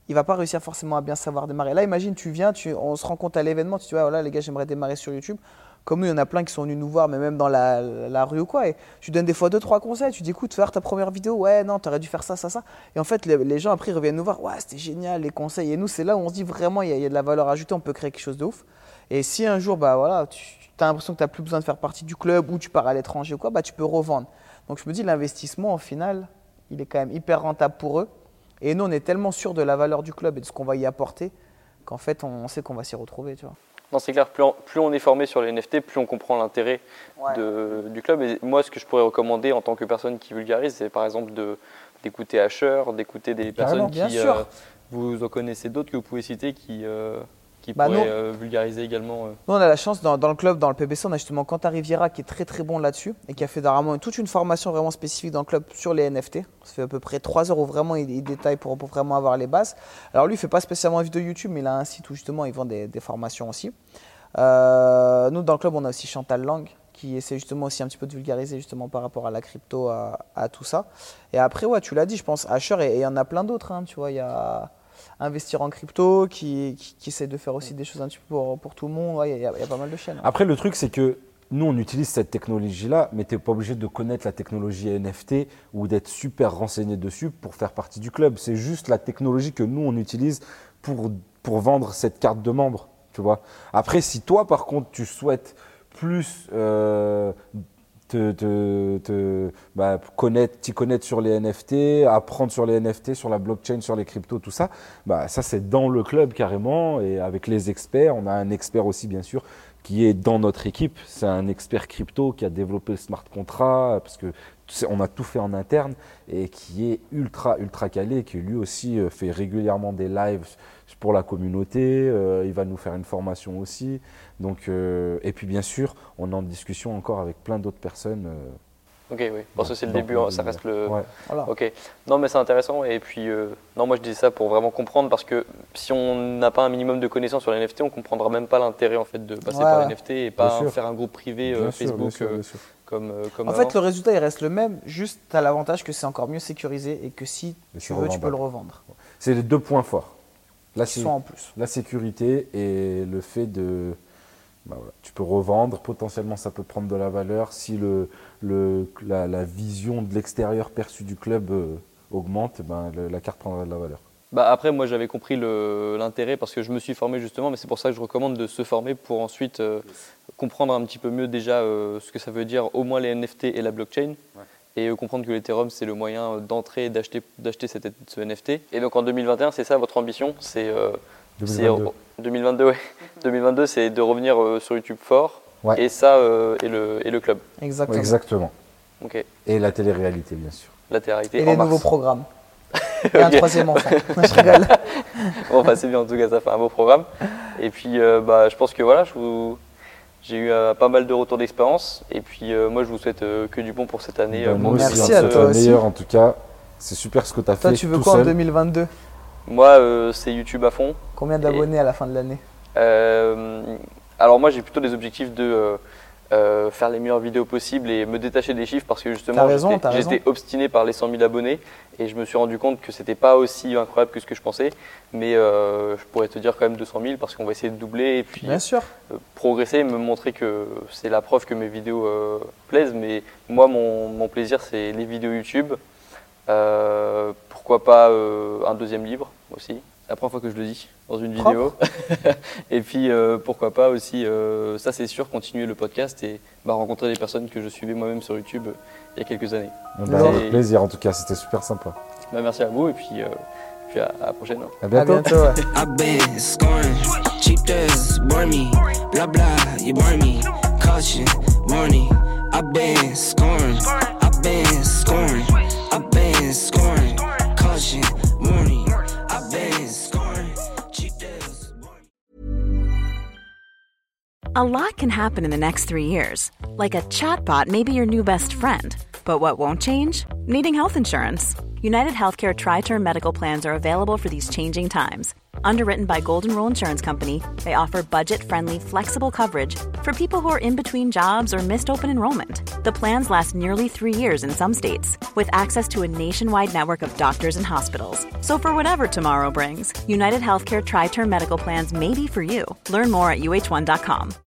il va pas réussir forcément à bien savoir démarrer. Là, imagine, tu viens, tu, on se rend compte à l'événement, tu dis, ouais, voilà, les gars, j'aimerais démarrer sur YouTube. Comme nous, il y en a plein qui sont venus nous voir, mais même dans la, la rue ou quoi. Et tu donnes des fois deux, trois conseils. Tu dis, écoute, faire ta première vidéo, ouais, non, tu aurais dû faire ça, ça, ça. Et en fait, les, les gens après ils reviennent nous voir, ouais, c'était génial, les conseils. Et nous, c'est là où on se dit vraiment, il y, a, il y a de la valeur ajoutée, on peut créer quelque chose de ouf. Et si un jour, bah voilà, tu as l'impression que tu n'as plus besoin de faire partie du club ou tu pars à l'étranger ou quoi, bah tu peux revendre. Donc je me dis, l'investissement, au final, il est quand même hyper rentable pour eux. Et nous, on est tellement sûr de la valeur du club et de ce qu'on va y apporter qu'en fait, on sait qu'on va s'y retrouver, tu vois. Non, c'est clair, plus on, plus on est formé sur les N F T, plus on comprend l'intérêt Ouais. de, du club. Et moi, ce que je pourrais recommander en tant que personne qui vulgarise, c'est par exemple de, d'écouter Asher, d'écouter des Carrément, personnes qui… bien sûr. Euh, vous en connaissez d'autres que vous pouvez citer qui, euh, qui Bah, pourraient nous- euh, vulgariser également. euh. Nous, on a la chance, dans, dans le club, dans le P B C, on a justement Quentin Riviera qui est très très bon là-dessus et qui a fait vraiment toute une formation vraiment spécifique dans le club sur les N F T. Ça fait à peu près trois heures où vraiment il, il détaille pour, pour vraiment avoir les bases. Alors lui, il ne fait pas spécialement une vidéo YouTube, mais il a un site où justement il vend des, des formations aussi. Euh, nous, dans le club, on a aussi Chantal Lang qui essaie justement aussi un petit peu de vulgariser justement par rapport à la crypto, à, à tout ça. Et après, ouais, tu l'as dit, je pense, Asher, et il y en a plein d'autres, hein, tu vois, il y a Investir en crypto qui, qui, qui essaie de faire aussi des choses un petit peu pour, pour tout le monde. Ouais, il y, a- il y a pas mal de chaînes. Après, le truc, c'est que nous, on utilise cette technologie-là, mais tu n'es pas obligé de connaître la technologie N F T ou d'être super renseigné dessus pour faire partie du club. C'est juste la technologie que nous, on utilise pour, pour vendre cette carte de membre. Tu vois. Après, si toi, par contre, tu souhaites plus euh, te, te, te bah, connaître, t'y connaître sur les N F T, apprendre sur les N F T, sur la blockchain, sur les cryptos, tout ça, bah, ça, c'est dans le club carrément et avec les experts. On a un expert aussi, bien sûr, qui est dans notre équipe. C'est un expert crypto qui a développé le smart contract parce que c'est- on a tout fait en interne et qui est ultra, ultra calé, qui lui aussi euh, fait régulièrement des lives pour la communauté. Euh, il va nous faire une formation aussi. Donc, euh, et puis bien sûr, on est en discussion encore avec plein d'autres personnes. euh, Ok, oui. Bon, ça c'est le dans- début, dans hein, ça le- reste le… Ouais. Voilà. Ok. Non, mais c'est intéressant. Et puis, euh, non, moi je disais ça pour vraiment comprendre parce que si on n'a pas un minimum de connaissances sur les N F T, on ne comprendra même pas l'intérêt en fait de passer Ouais. par les N F T et pas Bien sûr. faire un groupe privé euh, Bien sûr, Facebook bien sûr, euh, bien sûr. comme, euh, comme En avant. fait, le résultat, il reste le même, juste tu as l'avantage que c'est encore mieux sécurisé et que si Et tu c'est veux, tu peux revendable. le revendre. C'est les deux points forts. La, Qui sé- sont en plus. la sécurité et le fait de… bah voilà, tu peux revendre, potentiellement ça peut prendre de la valeur si le, le, la, la vision de l'extérieur perçue du club euh, augmente, ben, le- la carte prendra de la valeur. Bah après, moi j'avais compris le- l'intérêt parce que je me suis formé justement, mais c'est pour ça que je recommande de se former pour ensuite euh, comprendre un petit peu mieux déjà euh, ce que ça veut dire au moins les N F T et la blockchain. Ouais. Et euh, comprendre que l'Ethereum c'est le moyen d'entrer et d'acheter d'acheter cet- ce N F T. Et donc en deux mille vingt et un, c'est ça votre ambition, c'est euh, deux mille c'est, vingt-deux. euh, deux mille vingt-deux, ouais. deux mille vingt-deux, c'est de revenir euh, sur YouTube fort. Ouais. Et ça euh, et, le, et le club. Exactement. Exactement. Ok. Et la télé-réalité, bien sûr. La télé-réalité Et en les mars. nouveaux programmes. Et un Ok. troisième enfant. Je rigole. Bon, bah, c'est bien, en tout cas, ça fait un beau programme. Et puis, euh, bah, je pense que voilà, je vous- j'ai eu euh, pas mal de retours d'expérience. Et puis, euh, moi, je vous souhaite euh, que du bon pour cette année. Ben, Euh, nous moi, Merci aussi, je à on te souhaite, toi souhaite euh, le aussi. meilleur en tout cas. C'est super ce que tu as fait. Toi, tu veux tout quoi en seul. deux mille vingt-deux? Moi, euh, c'est YouTube à fond. Combien d'abonnés à la fin de l'année? Euh, alors, moi, j'ai plutôt des objectifs de euh, euh, faire les meilleures vidéos possibles et me détacher des chiffres parce que justement, T'as raison, j'étais- t'as raison. j'étais obstiné par les cent mille abonnés et je me suis rendu compte que c'était pas aussi incroyable que ce que je pensais. Mais euh, je pourrais te dire quand même deux cent mille parce qu'on va essayer de doubler et puis Bien sûr. euh, progresser, me montrer que c'est la preuve que mes vidéos euh, plaisent. Mais moi, mon, mon plaisir, c'est les vidéos YouTube. Euh, pourquoi pas euh, un deuxième livre aussi. La première fois que je le dis dans une Propre. vidéo. Et puis euh, pourquoi pas aussi, euh, ça c'est sûr, continuer le podcast et bah, rencontrer des personnes que je suivais moi-même sur YouTube euh, il y a quelques années. Ben, Non. avec plaisir en tout cas, c'était super sympa. Bah, merci à vous et puis, euh, puis à, à la prochaine. À À bientôt. bientôt. Ouais. I've been scoring, cheap thrills, bore me, blah blah, you bore me, caution, warning. I've been scoring, I've been scoring, I've been scoring, caution, warning. I've been scoring, cheap thrills, bore me. A lot can happen in the next three years. Like a chatbot may be your new best friend. But what won't change? Needing health insurance. United Healthcare Tri-Term Medical Plans are available for these changing times. Underwritten by Golden Rule Insurance Company, they offer budget-friendly, flexible coverage for people who are in between jobs or missed open enrollment. The plans last nearly three years in some states, with access to a nationwide network of doctors and hospitals. So for whatever tomorrow brings, United Healthcare Tri-Term Medical Plans may be for you. Learn more at U H one dot com.